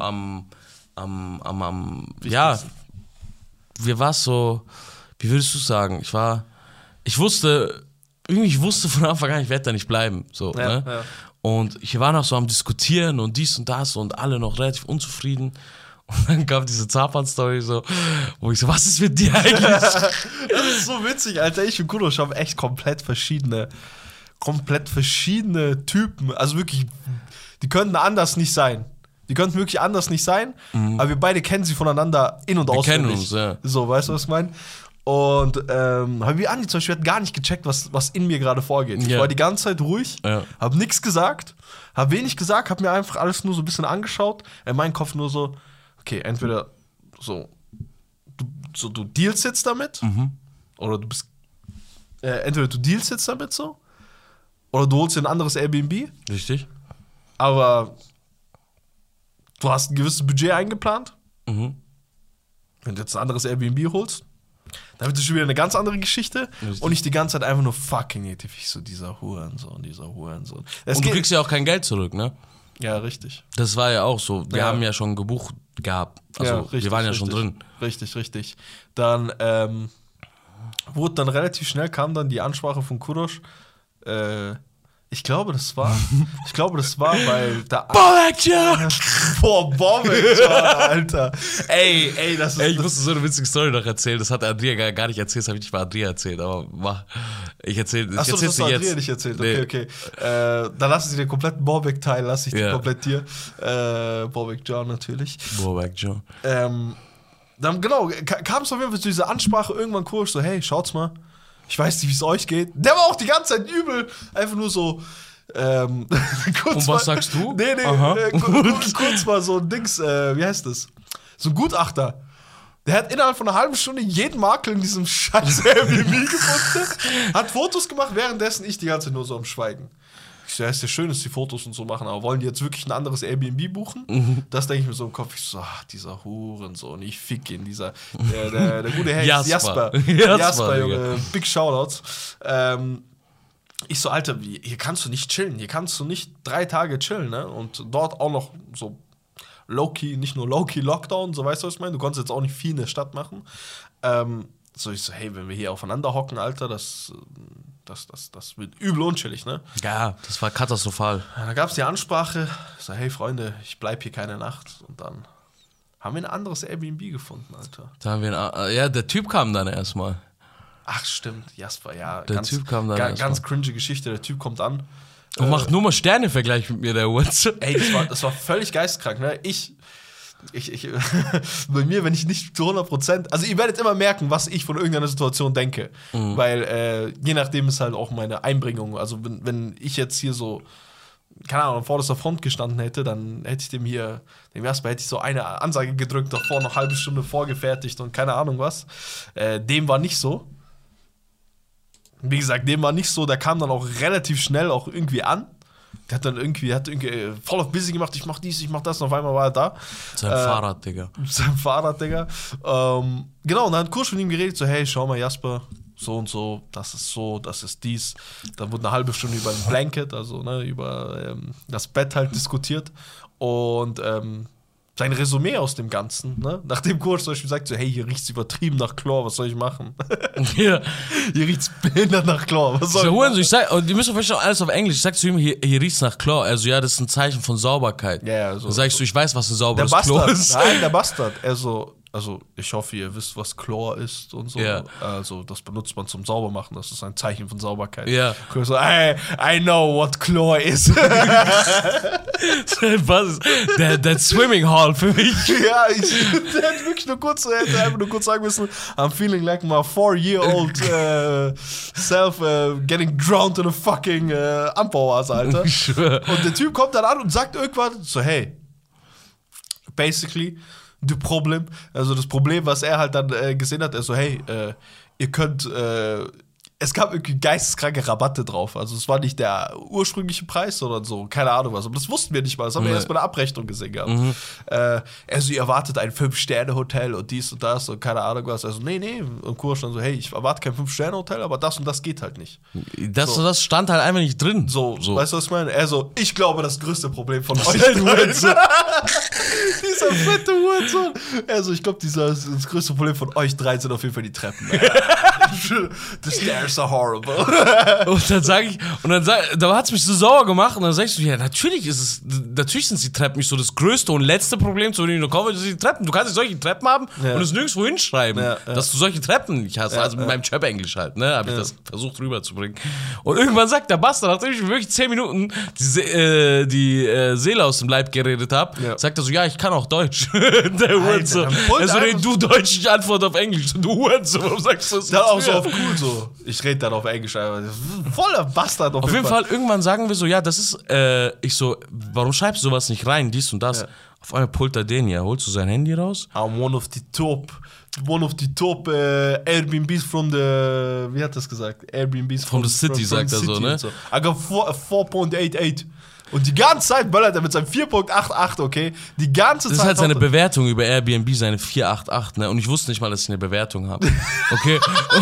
ja, mir war es so, wie würdest du sagen? Ich wusste von Anfang an, ich werde da nicht bleiben. So, Ja, ne? ja. Und ich war noch so am Diskutieren und dies und das und alle noch relativ unzufrieden. Und dann kam diese Zapan-Story so, wo ich so, was ist mit dir eigentlich? Das ist so witzig, Alter. Ich und Kudosh haben echt komplett verschiedene Typen. Also wirklich, die könnten anders nicht sein. Die könnten wirklich anders nicht sein, aber wir beide kennen sie voneinander in- und auswendig. kennen uns, ja. So, weißt du, was ich meine? Und wie Andi zum Beispiel hat gar nicht gecheckt, was in mir gerade vorgeht. Ich Ja. war die ganze Zeit ruhig, Ja. hab nichts gesagt, hab wenig gesagt, hab mir einfach alles nur so ein bisschen angeschaut. In meinem Kopf nur so, okay, entweder so, du dealst jetzt damit, oder du bist, entweder du dealst jetzt damit so, oder du holst dir ein anderes Airbnb, Richtig? aber du hast ein gewisses Budget eingeplant. Mhm. Wenn du jetzt ein anderes Airbnb holst, dann wird es schon wieder eine ganz andere Geschichte. Richtig. Und nicht die ganze Zeit einfach nur fucking native. Ich so, dieser Hurensohn. Es Und du kriegst ja auch kein Geld zurück, ne? ja, richtig. Das war ja auch so. Wir Ja. haben ja schon gebucht gehabt. Also, Ja, richtig, wir waren ja richtig. schon drin. Richtig. Dann wurde dann relativ schnell, kam dann die Ansprache von Kudosh. Ich glaube, das war, weil da. Boah, Alter. Ey, das ist. Ey, ich musste so eine witzige Story noch erzählen. Das hat Andrea gar nicht erzählt, das habe ich nicht mal Andrea erzählt. Aber ich erzähle Achso, das hast du Andrea nicht erzählt. Okay. Dann lassen sie den kompletten Borbeck-Teil, lasse ich den komplett dir. Borbeck John natürlich. Borbeck John. Dann genau, kam es auf jeden Fall zu dieser Ansprache irgendwann kurz so, hey, schaut's mal. Ich weiß nicht, wie es euch geht. Der war auch die ganze Zeit übel. Einfach nur so. Kurz Und was sagst du? Nee, Aha. Kurz mal so ein Dings, wie heißt das? So ein Gutachter. Der hat innerhalb von einer halben Stunde jeden Makel in diesem scheiß Airbnb gefunden, hat Fotos gemacht, währenddessen ich die ganze Zeit nur so am Schweigen. Ich so, ja, ist ja schön, dass die Fotos und so machen, aber wollen die jetzt wirklich ein anderes Airbnb buchen? Das denke ich mir so im Kopf. Ich so, ach, dieser Hurensohn, ich fick ihn, der gute Herr Jasper. Jasper, Digga. Junge, big Shoutouts. Ich so, Alter, hier kannst du nicht chillen, hier kannst du nicht 3 Tage chillen, ne? Und dort auch noch so Low-Key, nicht nur Low-Key Lockdown, so weißt du, was ich meine? Du konntest jetzt auch nicht viel in der Stadt machen. So, ich so, hey, wenn wir hier aufeinander hocken, Alter, das wird übel unchillig, ne? Ja, das war katastrophal. Ja, da gab es die Ansprache, ich so, hey Freunde, ich bleib hier keine Nacht. Und dann haben wir ein anderes Airbnb gefunden, Alter. Da haben wir der Typ kam dann erstmal. Ach stimmt, Jasper, ja. Der Typ kam dann erst ganz mal. cringe Geschichte, der Typ kommt an. Und macht nur mal Sternevergleich mit mir, der Wurz. Ey, das war völlig geisteskrank, ne? Bei mir, wenn ich nicht zu 100%, also ihr werdet immer merken, was ich von irgendeiner Situation denke, weil je nachdem ist halt auch meine Einbringung, also wenn ich jetzt hier so, keine Ahnung, vor der Front gestanden hätte, dann hätte ich dem Jasper hätte ich so eine Ansage gedrückt, davor noch eine halbe Stunde vorgefertigt und keine Ahnung was. Dem war nicht so. Wie gesagt, dem war nicht so, der kam dann auch relativ schnell auch irgendwie an. Der hat irgendwie voll auf busy gemacht, ich mach dies, ich mach das, und auf einmal war er da. Sein Fahrrad, Digga. Sein Fahrrad, Digga. Genau, und dann hat Kursch mit ihm geredet, so, hey, schau mal, Jasper, so und so, das ist dies. Dann wurde eine halbe Stunde über ein Blanket, also ne, über das Bett halt diskutiert. Und sein Resümee aus dem Ganzen, ne? Nachdem Kursch zum Beispiel sagt, so, hey, hier riecht's übertrieben nach Chlor, was soll ich machen? Ja. Hier riecht's behindert nach Chlor, was soll ich machen? Ich sag, und die müssen verstehen, alles auf Englisch. Ich sag zu ihm, hier riecht's nach Chlor. Also ja, das ist ein Zeichen von Sauberkeit. Ja, so. Dann sag ich so, ich weiß, was ein sauberes Der Klo Bastard, ist. nein, der Bastard. Also, ich hoffe, ihr wisst, was Chlor ist und so. Ja. Also, das benutzt man zum Saubermachen. Das ist ein Zeichen von Sauberkeit. Ja. So, hey, I know what Chlor is. der Swimming Hall für mich. Ja, der hat wirklich einfach nur kurz sagen müssen, I'm feeling like my 4-year-old self getting drowned in a fucking Ampelwasser, Alter. Ich schwör. Und der Typ kommt dann an und sagt irgendwann so, hey, basically, das Problem, was er halt dann gesehen hat, er so, hey, ihr könnt, es gab irgendwie geisteskranke Rabatte drauf. Also es war nicht der ursprüngliche Preis, sondern so, keine Ahnung was. Aber das wussten wir nicht mal. Das haben wir erst bei der Abrechnung gesehen gehabt. Also ihr erwartet ein 5-Sterne-Hotel und dies und das und keine Ahnung was. Also nee. Und Kursch dann so, hey, ich erwarte kein 5-Sterne-Hotel, aber das und das geht halt nicht. Das stand halt einfach nicht drin. So. Weißt du, was ich meine? Ich glaube, das größte Problem von euch Dieser fette Hurensohn. Ich glaube, das größte Problem von euch dreien sind auf jeden Fall die Treppen. The stairs are horrible. Und dann sage ich, da hat es mich so sauer gemacht. Und dann sagst du, ja, natürlich sind die Treppen nicht so das größte und letzte Problem, zu dem du kommst, sind die Treppen. Du kannst nicht solche Treppen haben und es nirgendwo hinschreiben, dass du solche Treppen nicht hast. Also mit meinem Chöp-Englisch halt, ne, habe ich das versucht rüberzubringen. Und irgendwann sagt der Bastard, nachdem ich wirklich 10 Minuten die Seele aus dem Leib geredet habe, sagt er so, ja, ich kann auch Deutsch. Der Hurensohn. Also du Deutsch, ich antworte auf Englisch. Du Hurensohn, warum sagst du das? Dann auch so auf cool so. Ich rede dann auf Englisch. Voller Bastard auf jeden Fall. Irgendwann sagen wir so, ja, das ist, ich so, warum schreibst du sowas nicht rein, dies und das? Ja. Auf einmal pullt er den, ja, holst du sein Handy raus? I'm one of the top Airbnbs from the, wie hat das gesagt? Airbnbs from the city, sagt er so, ne? So. I got 4.88. Und die ganze Zeit böllert er mit seinem 4.88, okay? Die ganze Zeit. Das ist halt seine Bewertung über Airbnb, seine 488, ne? Und ich wusste nicht mal, dass ich eine Bewertung habe. Okay?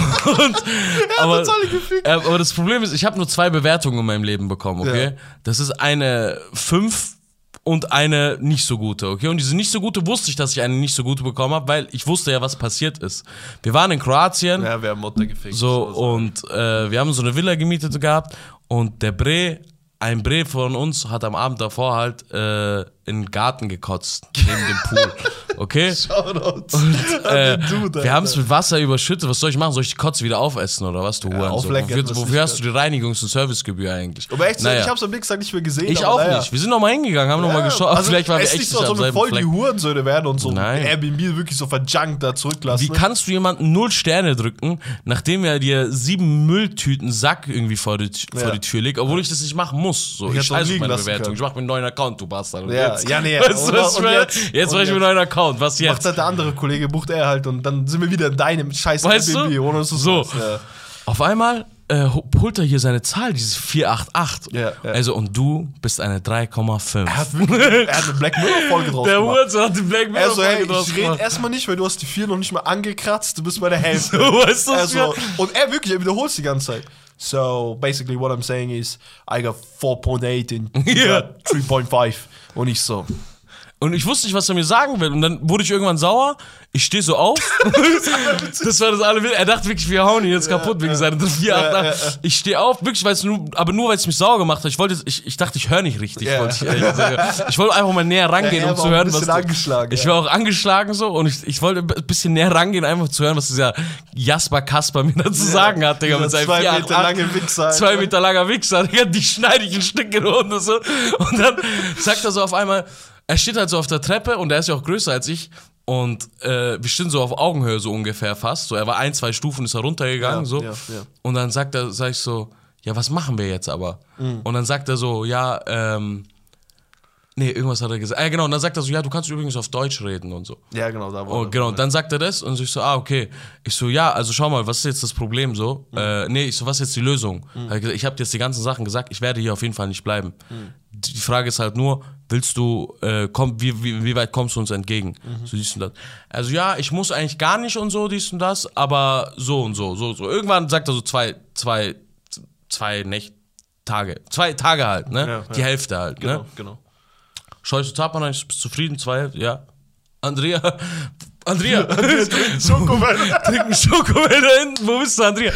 Aber das Problem ist, ich habe nur 2 Bewertungen in meinem Leben bekommen, okay? Ja. Das ist eine 5 und eine nicht so gute, okay? Und diese nicht so gute wusste ich, dass ich eine nicht so gute bekommen habe, weil ich wusste ja, was passiert ist. Wir waren in Kroatien. Ja, wir haben Mutter gefickt. So, und wir haben so eine Villa gemietet gehabt und ein Bre von uns hat am Abend davor halt in den Garten gekotzt, neben dem Pool. Okay? Shoutout. Und wir haben es mit Wasser überschüttet. Was soll ich machen? Soll ich die Kotze wieder aufessen oder was, du Hurensohn? Wofür hast du die Reinigungs- und Servicegebühr eigentlich? Aber echt, ich hab's am nächsten Tag nicht mehr gesehen. Ich auch nicht. Wir sind nochmal hingegangen, haben nochmal geschaut. Also vielleicht waren wir echt nicht so, als ob wir voll die Hurensöhne werden und so Airbnb wirklich so verjunkt da zurücklassen. Wie kannst du jemanden 0 Sterne drücken, nachdem er dir 7 Mülltüten Sack irgendwie vor die Tür legt, obwohl ich das nicht machen muss. So, ich scheiße auf meine Bewertung. Ich mach mir einen neuen Account, du Bastard. Jetzt mache ich mir einen neuen Account. Was jetzt? Macht halt der andere Kollege, bucht er halt und dann sind wir wieder in deinem scheiß Airbnb. Ohne dass du so. Auf einmal holt er hier seine Zahl, dieses 488. Ja. Also, und du bist eine 3,5. Er hat eine Black Mirror-Folge draus gemacht. Der Hurensohn hat die Black Mirror-Folge draus gemacht. Ich rede erstmal nicht, weil du hast die 4 noch nicht mal angekratzt, du bist bei der Hälfte. So, weißt du und er wiederholt es die ganze Zeit. So, basically what I'm saying is, I got 4.8 and you got 3.5. Und ich so. Und ich wusste nicht, was er mir sagen will. Und dann wurde ich irgendwann sauer. Ich stehe so auf. Das war das alle. Er dachte wirklich, wir hauen ihn jetzt kaputt wegen seiner 488. Ich stehe auf, wirklich, aber nur weil es mich sauer gemacht hat. Ich dachte, ich höre nicht richtig. Ich wollte einfach mal näher rangehen, um zu hören, was. Ich war auch angeschlagen so und ich wollte ein bisschen näher rangehen, einfach zu hören, was dieser Jasper Kasper mir dazu sagen hat, Digga, mit seinem 2 Meter lange Wichser. 2 Meter langer Wichser, Digga, die schneide ich in Stücke runter so. Und dann sagt er so auf einmal. Er steht halt so auf der Treppe und er ist ja auch größer als ich und wir stehen so auf Augenhöhe so ungefähr fast. So, er war 1-2 Stufen, ist er runtergegangen so. Ja. Und dann sag ich so, ja, was machen wir jetzt aber? Und dann sagt er so, ja, Nee, irgendwas hat er gesagt. Genau, und dann sagt er so, ja, du kannst übrigens auf Deutsch reden und so. Ja, genau, da war Oh, genau, und dann sagt er das und ich so, okay. Ich so, ja, also schau mal, was ist jetzt das Problem so? Ich so, was ist jetzt die Lösung? Ich habe dir jetzt die ganzen Sachen gesagt, ich werde hier auf jeden Fall nicht bleiben. Die Frage ist halt nur, willst du, wie weit kommst du uns entgegen? So dies und das. Also ja, ich muss eigentlich gar nicht und so, dies und das, aber so und so. Irgendwann sagt er so zwei Tage halt, ne? Ja. Die Hälfte halt, ne? Genau. Schau ich so Tapan an, ich bist zufrieden, 2, ja. Andrea. Schokomel. Trinken Schokomel da hinten, wo bist du, Andrea?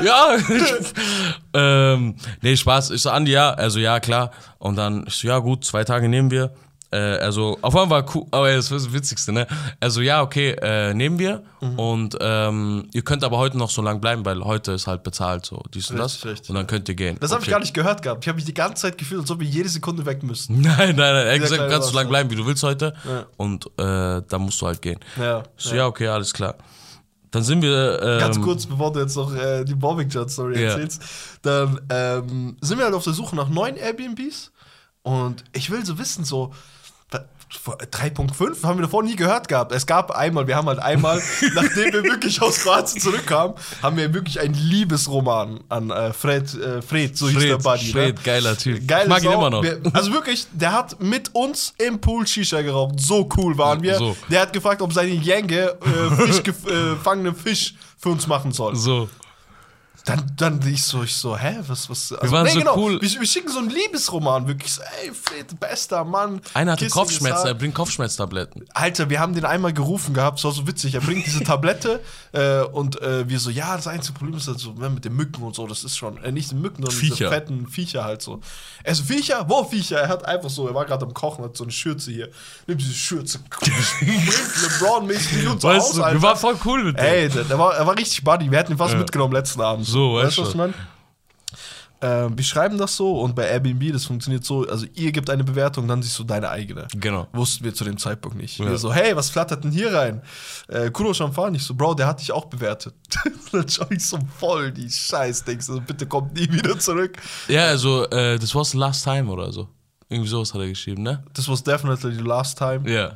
Ja. Nee, Spaß. Ich so, Andi, ja. Also, ja, klar. Und dann, ich so, ja, gut, 2 Tage nehmen wir. Also, auf einmal war cool, aber das war das Witzigste, ne? Also, ja, okay, nehmen wir. Und ihr könnt aber heute noch so lange bleiben, weil heute ist halt bezahlt, so dies und das. Richtig. Und dann könnt ihr gehen. Das habe ich gar nicht gehört gehabt. Ich habe mich die ganze Zeit gefühlt, als ob wir jede Sekunde weg müssten. Nein. Er hat gesagt, du kleine kannst so lange bleiben, wie du willst heute. Ja. Und dann musst du halt gehen. Ja. So, ja, okay, alles klar. Dann sind wir. Ganz kurz, bevor du jetzt noch die Bombing-Chat-Story erzählst, dann sind wir halt auf der Suche nach neuen Airbnbs. Und ich will so wissen, so 3.5 haben wir davor nie gehört gehabt. Wir haben halt einmal, nachdem wir wirklich aus Kroatien zurückkamen, haben wir wirklich einen Liebesroman an Fred, so hieß der Buddy. Fred, geiler Typ. Geile ich mag ihn Sau. immer noch. Also wirklich, der hat mit uns im Pool Shisha geraucht. So cool waren wir. So. Der hat gefragt, ob seine Jänge gefangene Fisch für uns machen soll. So. Dann ich so, hä, was? Also, wir waren so cool. Wir schicken so einen Liebesroman, wirklich so, ey, Fred, bester Mann. Einer hatte Kiss Kopfschmerzen, in er bringt Kopfschmerztabletten. Alter, wir haben den einmal gerufen gehabt, das war so witzig. Er bringt diese Tablette und wir so, ja, das einzige Problem ist halt so, mit den Mücken und so, das ist schon, nicht die Mücken, sondern diese fetten Viecher halt so. Er so, Viecher? Wo Viecher? Er hat einfach so, er war gerade am Kochen, hat so eine Schürze hier. Nimmt diese Schürze, bringt LeBron-mäßig und so weißt aus, du, Alter. wir waren voll cool mit dem. Ey, er war richtig Buddy, wir hätten ihn fast mitgenommen letzten Abend. So, weißt du, was ich meine? Wir schreiben das so und bei Airbnb, das funktioniert so, also ihr gebt eine Bewertung, dann siehst du deine eigene. Genau. Wussten wir zu dem Zeitpunkt nicht. Ja. Wir so, hey, was flattert denn hier rein? Kuro Shamfan, ich so, Bro, der hat dich auch bewertet. Dann schau ich so voll die Scheiß-Dings, also bitte kommt nie wieder zurück. Ja, also, das was the last time oder so. Irgendwie sowas hat er geschrieben, ne? This was definitely the last time. Ja.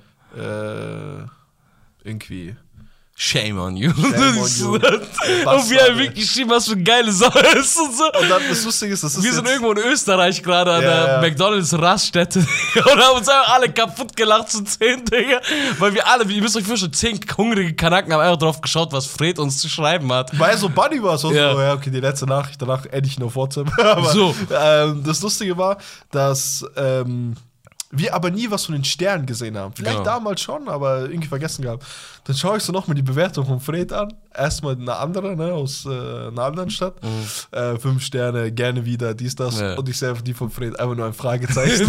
Irgendwie. Shame on you. Shame on you. Und wir haben wirklich geschrieben, was für eine geile Sache ist und so. Und dann das Lustige ist, das ist wir sind irgendwo in Österreich gerade an der McDonalds Raststätte und haben uns einfach alle kaputt gelacht zu 10, Digga. Weil wir alle, ihr müsst euch vorstellen, 10 hungrige Kanaken haben einfach drauf geschaut, was Fred uns zu schreiben hat. Weil er so Buddy war, so, Ja. okay, die letzte Nachricht, danach edit ich noch WhatsApp. Aber, So. das Lustige war, dass wir aber nie was von den Sternen gesehen haben. Vielleicht Genau. damals schon, aber irgendwie vergessen gehabt. Dann schaue ich so nochmal die Bewertung von Fred an. Erstmal eine andere, ne, aus einer anderen Stadt. 5 Sterne, gerne wieder, dies, das. Ja. Und ich sehe einfach die von Fred, einfach nur ein Fragezeichen.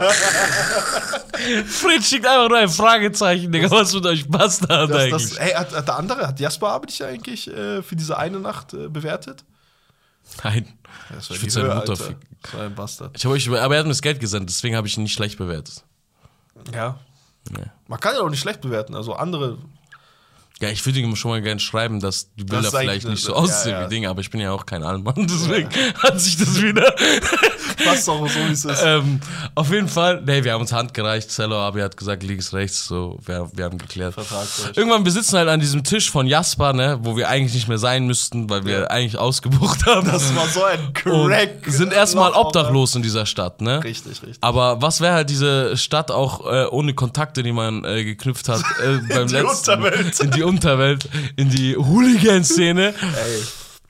Fred schickt einfach nur ein Fragezeichen, Digga. Was mit euch passt da eigentlich? Hat der andere, hat Jasper aber dich eigentlich für diese eine Nacht bewertet? Nein. Das war Ich die würd seine Höhe, Mutter Alter. ficken. Das war ein Bastard. Aber er hat mir das Geld gesendet, deswegen habe ich ihn nicht schlecht bewertet. Ja. Nee. Man kann ja auch nicht schlecht bewerten. Also andere. Ja, ich würde ihm schon mal gerne schreiben, dass die Bilder Das ist eigentlich vielleicht nicht so ja, aussehen ja. wie Dinge, aber ich bin ja auch kein Allmann, deswegen hat sich das wieder. Passt auch so, wie es ist. Auf jeden Fall, nee, wir haben uns Hand gereicht, Cello, Abi hat gesagt, links, rechts, so, wir haben geklärt. Vertrag durch. Irgendwann, wir sitzen halt an diesem Tisch von Jasper, ne, wo wir eigentlich nicht mehr sein müssten, weil wir eigentlich ausgebucht haben. Das war so ein Und Crack. sind erstmal Loch, obdachlos in dieser Stadt, ne? Richtig. Aber was wäre halt diese Stadt auch ohne Kontakte, die man geknüpft hat beim die letzten Unterwelt. in die Unterwelt, in die Hooligan-Szene. Ey.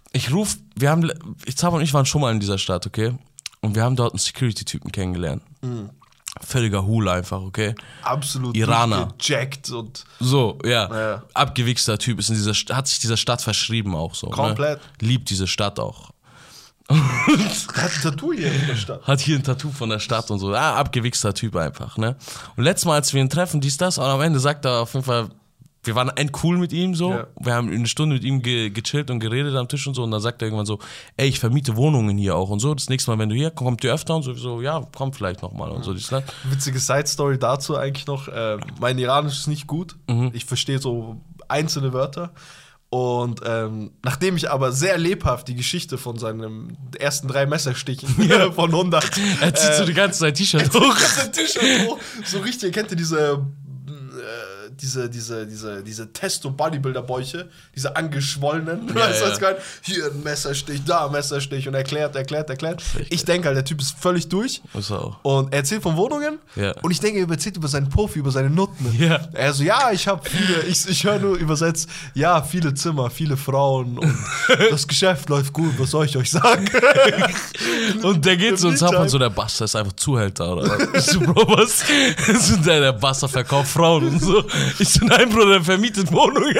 Zaba und ich waren schon mal in dieser Stadt, okay? Und wir haben dort einen Security-Typen kennengelernt. Völliger Hul einfach, okay? Absolut Iraner. gejackt und So, ja. Ja. Abgewichster Typ ist hat sich dieser Stadt verschrieben auch so. Komplett. Ne? Liebt diese Stadt auch. der hat ein Tattoo hier in der Stadt. Hat hier ein Tattoo von der Stadt und so. Abgewichster Typ einfach, ne? Und letztes Mal, als wir ihn treffen, dies, das, und am Ende sagt er auf jeden Fall, wir waren cool mit ihm so. Ja. Wir haben eine Stunde mit ihm gechillt und geredet am Tisch und so. Und dann sagt er irgendwann so, ey, ich vermiete Wohnungen hier auch und so. Das nächste Mal, wenn du hier kommst, kommt ihr öfter und so, ja, komm vielleicht nochmal und so. Dies, ne? Witzige Side-Story dazu eigentlich noch. Mein Iranisch ist nicht gut. Ich verstehe so einzelne Wörter. Und nachdem ich aber sehr lebhaft die Geschichte von seinen ersten 3 Messerstichen von 100... Er zieht so die ganze Zeit T-Shirt hoch. So richtig, kennt ihr diese Testo-Bodybuilder-Bäuche, diese angeschwollenen, hier ein Messerstich, da ein Messerstich und erklärt. Ich denke halt, der Typ ist völlig durch. Ist er auch. Und er erzählt von Wohnungen und ich denke, er erzählt über seinen Profi, über seine Nutten. Ja. Er so, ich habe viele, ich höre nur übersetzt, viele Zimmer, viele Frauen und das Geschäft läuft gut, was soll ich euch sagen? Und der geht so und sagt so, der Bastard ist einfach Zuhälter, oder? Ich so, Bro, was? Der Bastard verkauft Frauen und so. Ich so, nein, Bruder, der vermietet Wohnungen.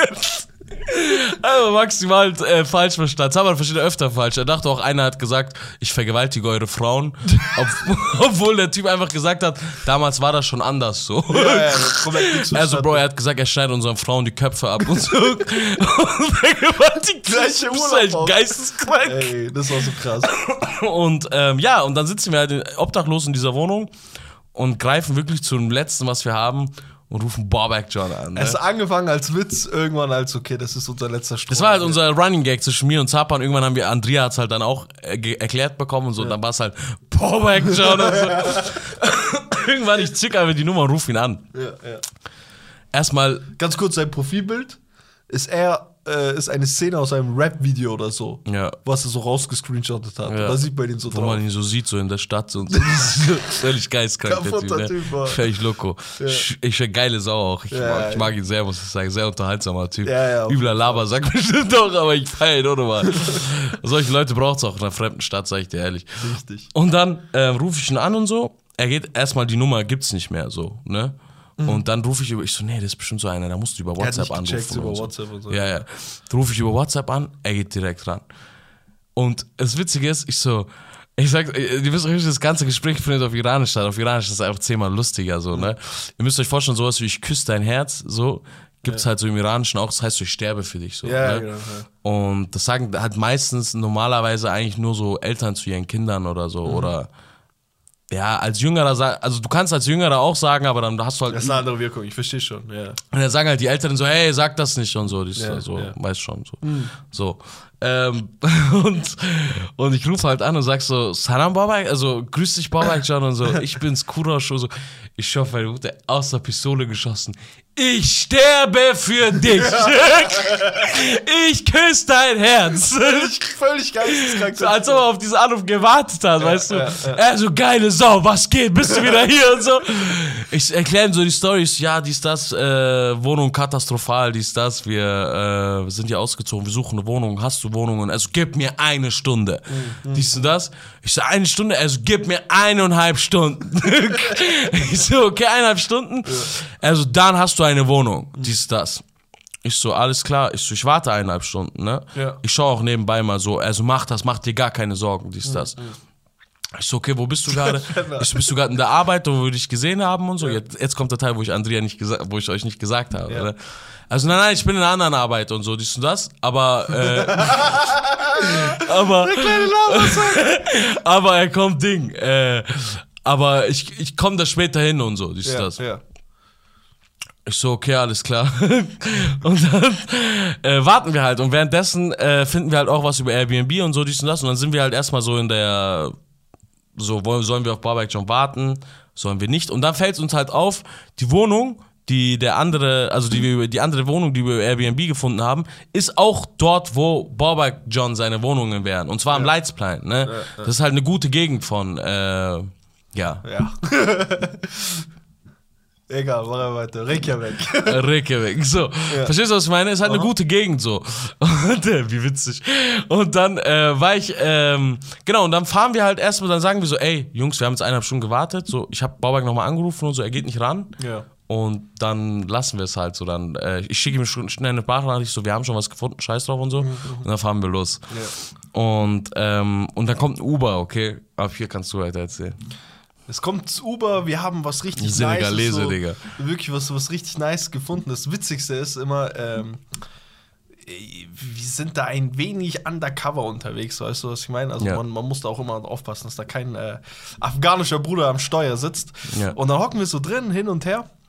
Also maximal falsch verstanden. Das haben wir verschiedene öfter falsch. Er dachte auch, einer hat gesagt, ich vergewaltige eure Frauen. Obwohl der Typ einfach gesagt hat, damals war das schon anders so. Also, Bro, er hat gesagt, er schneidet unseren Frauen die Köpfe ab und so. Und vergewaltigt gleiche Urlaub. Geisteskrank. Ey, das war so krass. Und und dann sitzen wir halt obdachlos in dieser Wohnung und greifen wirklich zum Letzten, was wir haben. Und rufen Bobak John an. Ne? Es ist angefangen als Witz, irgendwann als, okay, das ist unser letzter Strom. Das war halt unser Running Gag zwischen mir und Zappa. Und irgendwann haben wir, Andrea hat es halt dann auch erklärt bekommen und so. Und dann war es halt Bobak John und so. Irgendwann, ich zick einfach die Nummer und ruf ihn an. Ja. Erstmal. Ganz kurz, sein Profilbild ist eine Szene aus einem Rap-Video oder so, was er so rausgescreenshottet hat. Da sieht man ihn so drauf. Wo man ihn so sieht, so in der Stadt. Und so. Völlig geistkrank, der Typ. Völlig loco. Ja. Ich bin geile Sau auch. Ich mag ihn sehr, muss ich sagen. Sehr unterhaltsamer Typ. Übler Laber, sagt bestimmt doch, aber ich feier ihn ohne mal. Solche Leute braucht es auch in einer fremden Stadt, sag ich dir ehrlich. Richtig. Und dann rufe ich ihn an und so. Er geht erstmal, die Nummer gibt's nicht mehr so, ne? Und dann rufe ich so, nee, das ist bestimmt so einer, da musst du über WhatsApp anrufen. Über WhatsApp und so. Ja. Rufe ich über WhatsApp an, er geht direkt ran. Und das Witzige ist, ich sag, ihr wisst euch, das ganze Gespräch findet auf Iranisch statt. Auf Iranisch ist es einfach 10-mal lustiger, so, ne? Ihr müsst euch vorstellen, sowas wie ich küsse dein Herz, so, gibt's halt so im Iranischen auch, das heißt so, ich sterbe für dich, so. Ja, ne? genau. Und das sagen halt meistens normalerweise eigentlich nur so Eltern zu ihren Kindern oder so, oder als Jüngerer, also du kannst als Jüngerer auch sagen, aber dann hast du halt... Das ist eine andere Wirkung, ich verstehe schon, ja. Und dann sagen halt die Älteren so, hey, sag das nicht und so, weiß schon, so. So. Und ich rufe halt an und sag so, Salam Babak, also grüß dich Babak John und so, ich bin's Kurosh und so. Ich hoffe, er wurde aus der Pistole geschossen. Ich sterbe für dich. Ich küsse dein Herz. Völlig geisteskrank. So, als ob er auf diesen Anruf gewartet hat, weißt du. Er so, geile Sau, was geht? Bist du wieder hier und so? Ich erkläre ihm so die Storys, dies, das, Wohnung katastrophal, dies, das, wir sind ja ausgezogen, wir suchen eine Wohnung, hast du Wohnungen? Also gib mir 1 Stunde. Dies und das. Ich so, 1 Stunde? Also gib mir 1,5 Stunden. Ich so, okay, 1,5 Stunden? Also dann hast du eine Wohnung, dies, das. Ich so, alles klar. Ich warte 1,5 Stunden, ne? Ja. Ich schaue auch nebenbei mal so, also mach dir gar keine Sorgen, dies, das. Ich so, okay, wo bist du gerade? Ich so, bist du gerade in der Arbeit, wo wir dich gesehen haben und so? Jetzt kommt der Teil, wo ich euch nicht gesagt habe. Ja. Also nein, ich bin in einer anderen Arbeit und so, dies und das, aber aber er kommt Ding. Aber ich komme da später hin und so, dies und das. Ja. Ich so, okay, alles klar. Und dann warten wir halt. Und währenddessen finden wir halt auch was über Airbnb und so, dies und das. Und dann sind wir halt erstmal so in der... So, sollen wir auf Barbecue schon warten? Sollen wir nicht? Und dann fällt es uns halt auf, die Wohnung, die andere Wohnung, die wir über Airbnb gefunden haben, ist auch dort, wo Barbecue John seine Wohnungen wären. Und zwar am Leitsplein, ne? Ja. Das ist halt eine gute Gegend von, Ja. Egal, machen wir weiter. Reykjavik, so. Ja. Verstehst du, was ich meine? Ist halt eine gute Gegend, so. Und, wie witzig. Und dann war ich, genau, und dann fahren wir halt erstmal, dann sagen wir so, ey, Jungs, wir haben jetzt 1,5 Stunden gewartet, so, ich habe Bauberg nochmal angerufen und so, er geht nicht ran. Ja. Und dann lassen wir es halt so, dann, ich schicke ihm schnell eine Sprachnachricht, so, wir haben schon was gefunden, scheiß drauf und so. Und dann fahren wir los. Ja. Und dann kommt ein Uber, okay? Ab hier kannst du weiter erzählen. Es kommt Uber, wir haben was richtig Nice. So, wirklich was richtig Nice gefunden. Das Witzigste ist immer, wir sind da ein wenig undercover unterwegs, weißt du, was ich meine? Also man muss da auch immer aufpassen, dass da kein afghanischer Bruder am Steuer sitzt. Ja. Und dann hocken wir so drin, hin und her.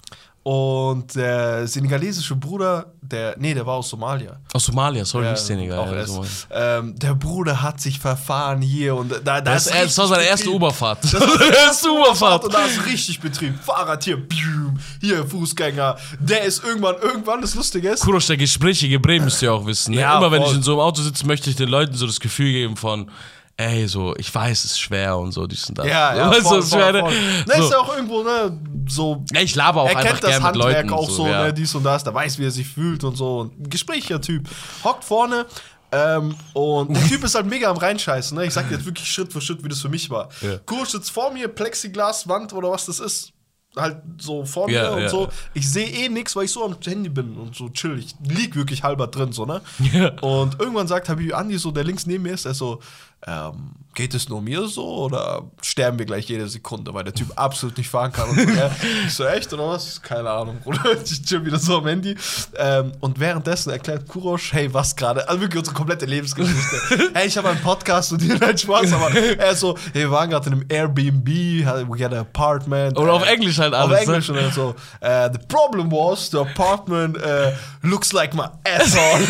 Und der senegalesische Bruder, der war aus Somalia. Aus Somalia, sorry, nicht Senegal. Auch der Bruder hat sich verfahren hier und das war seine erste Oberfahrt. Das war seine erste Oberfahrt. Und da ist richtig Betrieb. Fahrrad hier Fußgänger. Der ist irgendwann das Lustige ist. Kurosch, der gesprächige Bremen müsst ihr auch wissen. Ne? Ja, immer wenn voll. ich in so einem Auto sitze, möchte ich den Leuten so das Gefühl geben von, ey, so, ich weiß, es ist schwer und so, dies und das. Ja, weißt voll. du, voll. Ne, So. ist ja auch irgendwo, ne, so. Ja, ich laber auch Er einfach kennt das gern mit Handwerk Leuten. auch so, ja. ne, dies und das, der weiß, wie er sich fühlt und so. Ein gesprächiger Typ. Hockt vorne und der Typ ist halt mega am Reinscheißen, ne? Ich sag dir jetzt wirklich Schritt für Schritt, wie das für mich war. Ja. Kurosch sitzt vor mir, Plexiglaswand oder was das ist. Halt so vor mir Ja, und ja. so. Ich sehe nix, weil ich so am Handy bin und so chill. Ich lieg wirklich halber drin, so, ne? Ja. Und irgendwann sagt Habibi Andi so, der links neben mir ist, er so, geht es nur mir so oder sterben wir gleich jede Sekunde, weil der Typ absolut nicht fahren kann. Und so, ich so, echt oder was? Keine Ahnung, Bruder. Ich chill wieder so am Handy. Und währenddessen erklärt Kurosch, hey, was gerade? Also wirklich unsere komplette Lebensgeschichte. Hey, ich habe einen Podcast und dir nein Spaß, aber er so, hey, wir waren gerade in einem Airbnb, we got an apartment. Oder auf Englisch halt alles. Auf Englisch und er so, the problem was, the apartment looks like my asshole.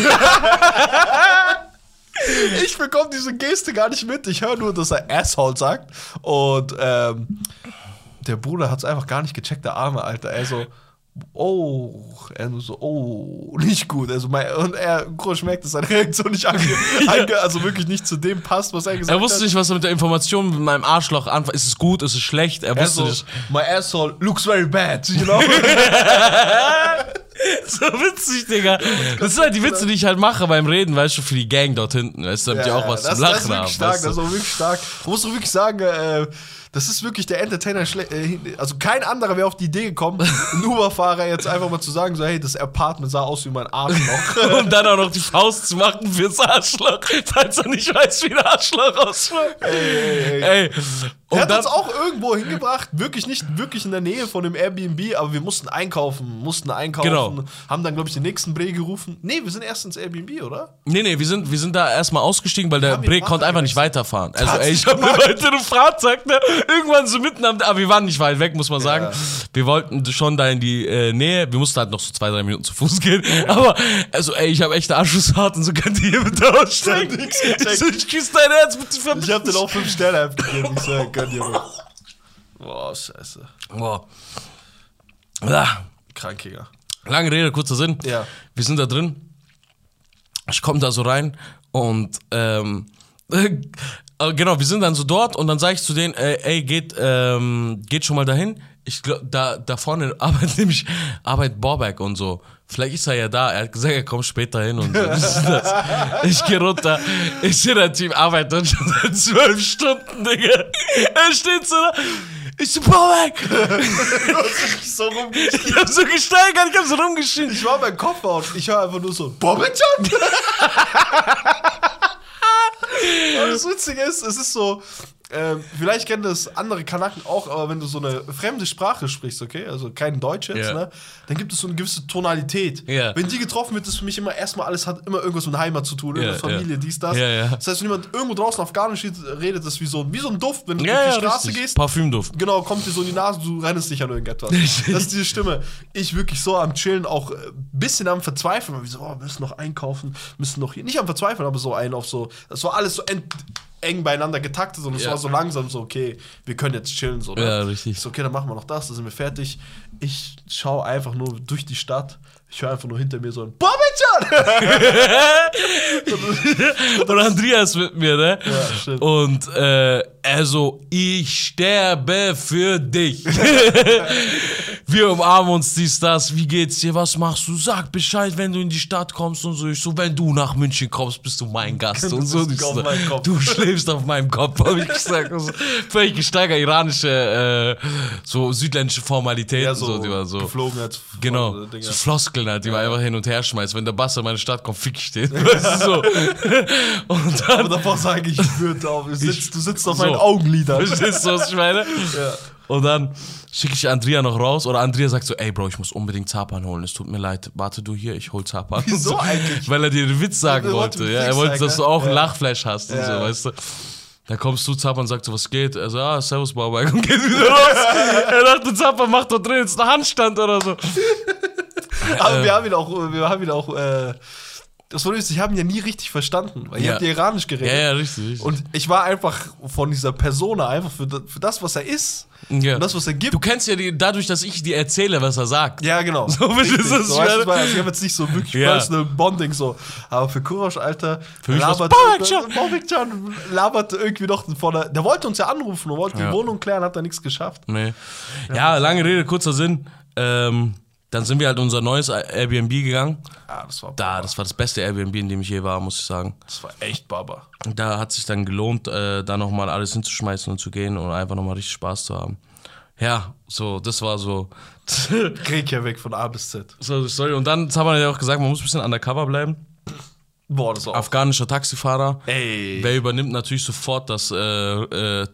Ich bekomme diese Geste gar nicht mit. Ich höre nur, dass er Asshole sagt. Und der Bruder hat es einfach gar nicht gecheckt, der arme Alter. Er so, er nur so, nicht gut. Also und Kurosch merkt, dass seine Reaktion nicht also wirklich nicht zu dem passt, was er gesagt hat. Er wusste nicht, was er mit der Information mit meinem Arschloch anfängt. Ist es gut, ist es schlecht? Er wusste so, nicht. My asshole looks very bad, you know? So witzig, Digga. Das sind halt die Witze, die ich halt mache beim Reden, weißt du, für die Gang dort hinten. Weißt du, damit die auch was zum Lachen haben. Das ist wirklich stark. Man muss wirklich sagen, das ist wirklich der Entertainer. Also kein anderer wäre auf die Idee gekommen, ein Uber-Fahrer jetzt einfach mal zu sagen, so, hey, das Apartment sah aus wie mein Arschloch. Und dann auch noch die Faust zu machen fürs Arschloch, falls er nicht weiß, wie ein Arschloch ausschaut. Ey. Er hat uns auch irgendwo hingebracht, wirklich nicht wirklich in der Nähe von dem Airbnb, aber wir mussten einkaufen. Genau. Haben dann, glaube ich, den nächsten Bre gerufen. Nee, wir sind erst ins Airbnb, oder? Nee, wir sind da erstmal ausgestiegen, weil der haben wir Bre den konnte Fahrer einfach nicht gewechselt. weiterfahren. Also, ey, ich habe eine weitere Fahrt, sagt er. Irgendwann so mitten aber wir waren nicht weit weg, muss man sagen. Wir wollten schon da in die Nähe. Wir mussten halt noch so 2-3 Minuten zu Fuß gehen. Aber, also, ey, ich habe echt eine Anschlussfahrt und so könnt ihr hier bitte aussteigen. Ich küsse dein Herz, bitte verpiss. Ich hab den auch 5 Sterne gegeben. Ich sag, gönn dir mal. Boah, scheiße. Boah. Ja. Krankiger. Lange Rede, kurzer Sinn. Ja. Wir sind da drin. Ich komme da so rein und genau, wir sind dann so dort und dann sage ich zu denen, ey, geht schon mal dahin. Ich glaube, da vorne arbeitet Bobek und so. Vielleicht ist er ja da. Er hat gesagt, er kommt später hin und so. Ich gehe runter. Ich sehe, der Typ arbeitet schon seit 12 Stunden, Digga. Er steht so da. Ich so, Bobek! So rumgeschrien. Ich hab so gesteigert, ich hab so rumgeschrien. Ich war beim Koffer und ich höre einfach nur so, Bobek-John! Aber das Witzige ist, es ist so, vielleicht kennen das andere Kanaken auch, aber wenn du so eine fremde Sprache sprichst, okay, also kein Deutsch jetzt, ne, dann gibt es so eine gewisse Tonalität. Wenn die getroffen wird, ist für mich immer erstmal alles hat immer irgendwas mit Heimat zu tun, irgendwas Familie, dies, das. Das heißt, wenn jemand irgendwo draußen Afghanisch redet, das wie so ein Duft, wenn du durch die Straße gehst. Parfümduft. Genau, kommt dir so in die Nase, du rennst nicht an irgendetwas. Das ist diese Stimme. Ich wirklich so am Chillen, auch ein bisschen am Verzweifeln, weil wir so, wir müssen noch einkaufen, müssen noch hier, nicht am Verzweifeln, aber so auf so, das war alles so eng beieinander getaktet und es war so langsam so, okay, wir können jetzt chillen. So, ne? Ja, richtig. So, okay, dann machen wir noch das, dann sind wir fertig. Ich schaue einfach nur durch die Stadt. Ich höre einfach nur hinter mir so ein Bobby-John! Und Andreas mit mir, ne? Ja, stimmt. Und also, ich sterbe für dich. Wir umarmen uns, dies, das. Wie geht's dir? Was machst du? Sag Bescheid, wenn du in die Stadt kommst und so. Ich so, wenn du nach München kommst, bist du mein Gast. Und so. Du schläfst auf meinem Kopf, hab ich gesagt. Also, völlig gesteigert iranische, so südländische Formalitäten. Ja, so, die war so geflogen hat. Genau, so Floskeln halt, die man einfach hin und her schmeißt. Wenn der Bass in meine Stadt kommt, fick ich den. Weißt du, so. Und dann, aber davor sage ich, du sitzt auf meinen Augenlidern. Verstehst du, was ich meine? Ja. Und dann schicke ich Andrea noch raus. Oder Andrea sagt so, ey Bro, ich muss unbedingt Zapan holen. Es tut mir leid. Warte du hier, ich hol Zapan. Wieso so, eigentlich? Weil er dir den Witz sagen wollte. Ja, er wollte, dass du auch ein Lachflash hast und so, weißt du. Dann kommst du, Zappan, und sagst so, was geht? Er so, servus, Bauberg, und geht wieder raus. Er dachte, Zappan macht da drin jetzt einen Handstand oder so. Aber wir haben ihn auch, das Problem ist, ich habe ihn ja nie richtig verstanden, weil ich habe Iranisch geredet. Ja, richtig. Und ich war einfach von dieser Persona einfach für das, was er ist und das, was er gibt. Du kennst ja dadurch, dass ich dir erzähle, was er sagt. Ja, genau. So ist es. So, weißt du, also ich habe jetzt nicht so wirklich personal Bonding so, aber für Kurosh, Alter, für mich labert irgendwie noch der wollte uns ja anrufen und wollte die Wohnung klären, hat da nichts geschafft. Nee. Ja, lange Rede, kurzer Sinn. Dann sind wir halt unser neues Airbnb gegangen. Das war das beste Airbnb, in dem ich je war, muss ich sagen. Das war echt Baba. Da hat sich dann gelohnt, da nochmal alles hinzuschmeißen und zu gehen und einfach nochmal richtig Spaß zu haben. Ja, so, das war so. Krieg ja weg von A bis Z. So, sorry. Und dann haben wir ja auch gesagt, man muss ein bisschen undercover bleiben. Boah, das war afghanischer Taxifahrer. Ey. Wer übernimmt natürlich sofort das den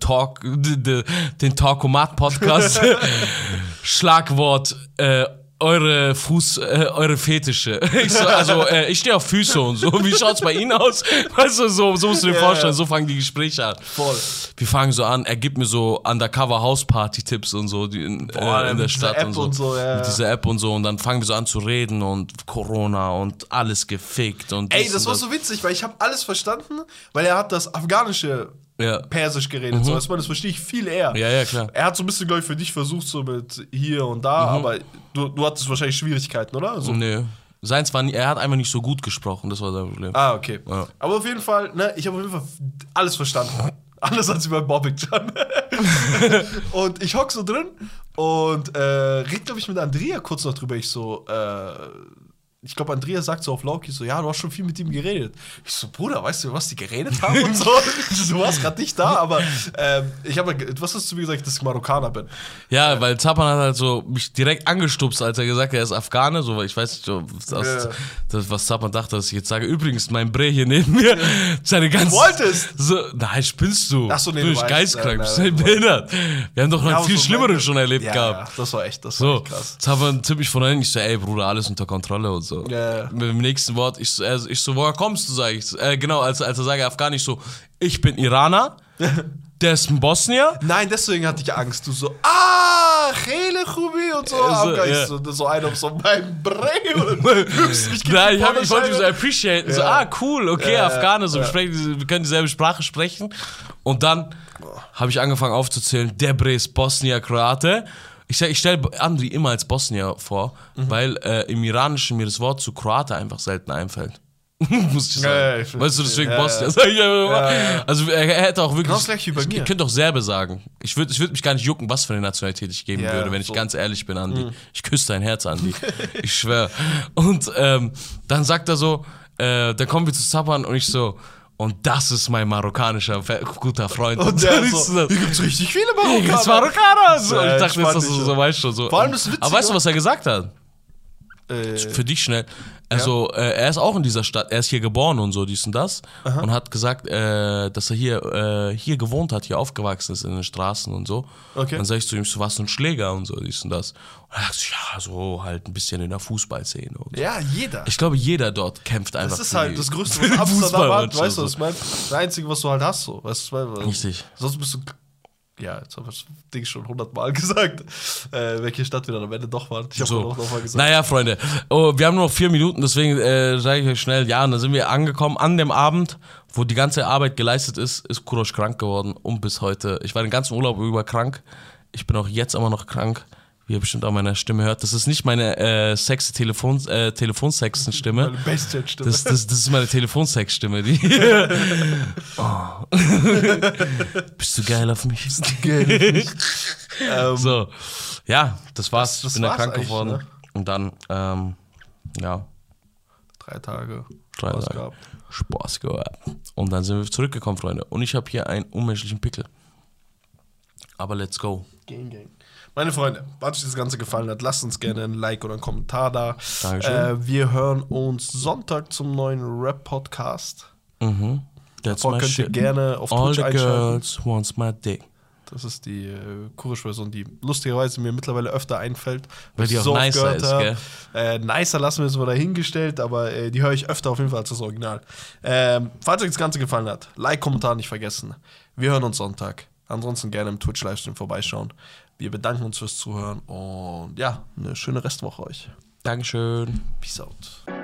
Talkomat-Podcast. Schlagwort, eure Fetische. Ich stehe auf Füße und so. Wie schaut's bei Ihnen aus? Weißt du, so musst du dir vorstellen, so fangen die Gespräche an. Voll. Wir fangen so an, er gibt mir so Undercover-House-Party-Tipps und so in der Stadt und so. Mit dieser App und so. Und dann fangen wir so an zu reden und Corona und alles gefickt. Und das war so witzig, weil ich habe alles verstanden, weil er hat das afghanische Persisch geredet. So, das verstehe ich viel eher. Ja, klar. Er hat so ein bisschen, glaube ich, für dich versucht, so mit hier und da, aber du hattest wahrscheinlich Schwierigkeiten, oder? So. Nee. Seins war er hat einfach nicht so gut gesprochen, das war sein Problem. Okay. Ja. Aber auf jeden Fall, ne, ich habe auf jeden Fall alles verstanden. Alles als über Bobby-Chan. Und ich hock so drin und red, glaube ich, mit Andrea kurz noch drüber. Ich glaube, Andrea sagt so auf Lauki so, ja, du hast schon viel mit ihm geredet. Ich so, Bruder, weißt du, was die geredet haben und so? Du warst gerade nicht da, aber was hast du mir gesagt, dass ich Marokkaner bin? Ja, weil Zappan hat halt so mich direkt angestupst, als er gesagt hat, er ist Afghane, so, weil ich weiß nicht, was Zappan dachte, dass ich jetzt sage. Übrigens, mein Bre hier neben mir, seine ganze... Du wolltest? So, nein, spinnst du? Ach so, nee, du bist geistkrank, bist du behindert. Wir haben doch noch viel Schlimmeres schon erlebt gehabt. Ja, das war echt krass. Zappan tippt mich von dahin, ich so, ey Bruder, alles unter Kontrolle und so. Ja. Mit dem nächsten Wort, ich so, woher kommst du, sag ich. Genau, als er sage Afghanisch so, ich bin Iraner, der ist ein Bosnier. Nein, deswegen hatte ich Angst. Du so, Chele Chubi und so. So einer auf so meinem Brei und nein, ich wollte so appreciaten. So, cool, okay, Afghane, so, wir können dieselbe Sprache sprechen. Und dann habe ich angefangen aufzuzählen, der Bre ist Bosnier, Kroate. Ich stelle Andri immer als Bosnier vor, weil im Iranischen mir das Wort zu Kroate einfach selten einfällt. Muss ich sagen. Weißt du, deswegen Bosnier. Also er hätte auch wirklich... Genau gleich wie bei mir. Ich könnte auch Serbe sagen. Ich würd mich gar nicht jucken, was für eine Nationalität ich geben würde, wenn ich ganz ehrlich bin, Andi. Ich küsse dein Herz, Andi. Ich schwöre. Und dann sagt er so, dann kommen wir zu Zappan und ich so... Und das ist mein marokkanischer guter Freund. Und der so, hier gibt's richtig viele Marokkaner. Hier gibt's Marokkaner. So, ich dachte jetzt, dass du so weißt schon so. Vor allem das Witzige. Aber weißt du, was er gesagt hat? Für dich schnell. Also, er ist auch in dieser Stadt. Er ist hier geboren und so, dies und das. Aha. Und hat gesagt, dass er hier gewohnt hat, hier aufgewachsen ist in den Straßen und so. Okay. Dann sag ich zu ihm, so, was so ein Schläger und so, dies und das. Und er sagt, ja, so halt ein bisschen in der Fußballszene. Und so. Ja, jeder. Ich glaube, jeder dort kämpft einfach. Das ist halt das Größte, was Amsterdam hat. Weißt du, was ich meine? Das Einzige, was du halt hast, so. Weißt du, richtig. Sonst bist du... Ja, jetzt haben wir das Ding schon 100-mal gesagt, welche Stadt wir dann am Ende doch waren. Ich habe so. auch noch mal gesagt. Naja, Freunde, wir haben nur noch 4 Minuten, deswegen sage ich euch schnell, ja, und dann sind wir angekommen an dem Abend, wo die ganze Arbeit geleistet ist Kurosh krank geworden und bis heute. Ich war den ganzen Urlaub über krank. Ich bin auch jetzt immer noch krank, wie ihr bestimmt auch meine Stimme hört. Das ist nicht meine sexy Telefonsexen-Stimme. Meine Best-Chat-Stimme. Das ist meine Telefonsex-Stimme. Oh. Bist du geil auf mich? So, ja, das war's. Ich bin dann krank geworden. Ne? Und dann, 3 Tage. Spaß gehabt. Und dann sind wir zurückgekommen, Freunde. Und ich habe hier einen unmenschlichen Pickel. Aber let's go. Gang. Meine Freunde, wenn euch das Ganze gefallen hat, lasst uns gerne ein Like oder einen Kommentar da. Dankeschön. Wir hören uns Sonntag zum neuen Rap-Podcast. That's Davor my könnt ihr shit. gerne auf All Twitch the einschalten. girls wants my dick. Das ist die Kurisch-Version, die lustigerweise mir mittlerweile öfter einfällt. Weil die auch so nicer ist, gell? Nicer lassen wir es mal dahingestellt, aber die höre ich öfter auf jeden Fall als das Original. Falls euch das Ganze gefallen hat, Like, Kommentar nicht vergessen. Wir hören uns Sonntag. Ansonsten gerne im Twitch-Livestream vorbeischauen. Wir bedanken uns fürs Zuhören und ja, eine schöne Restwoche euch. Dankeschön. Peace out.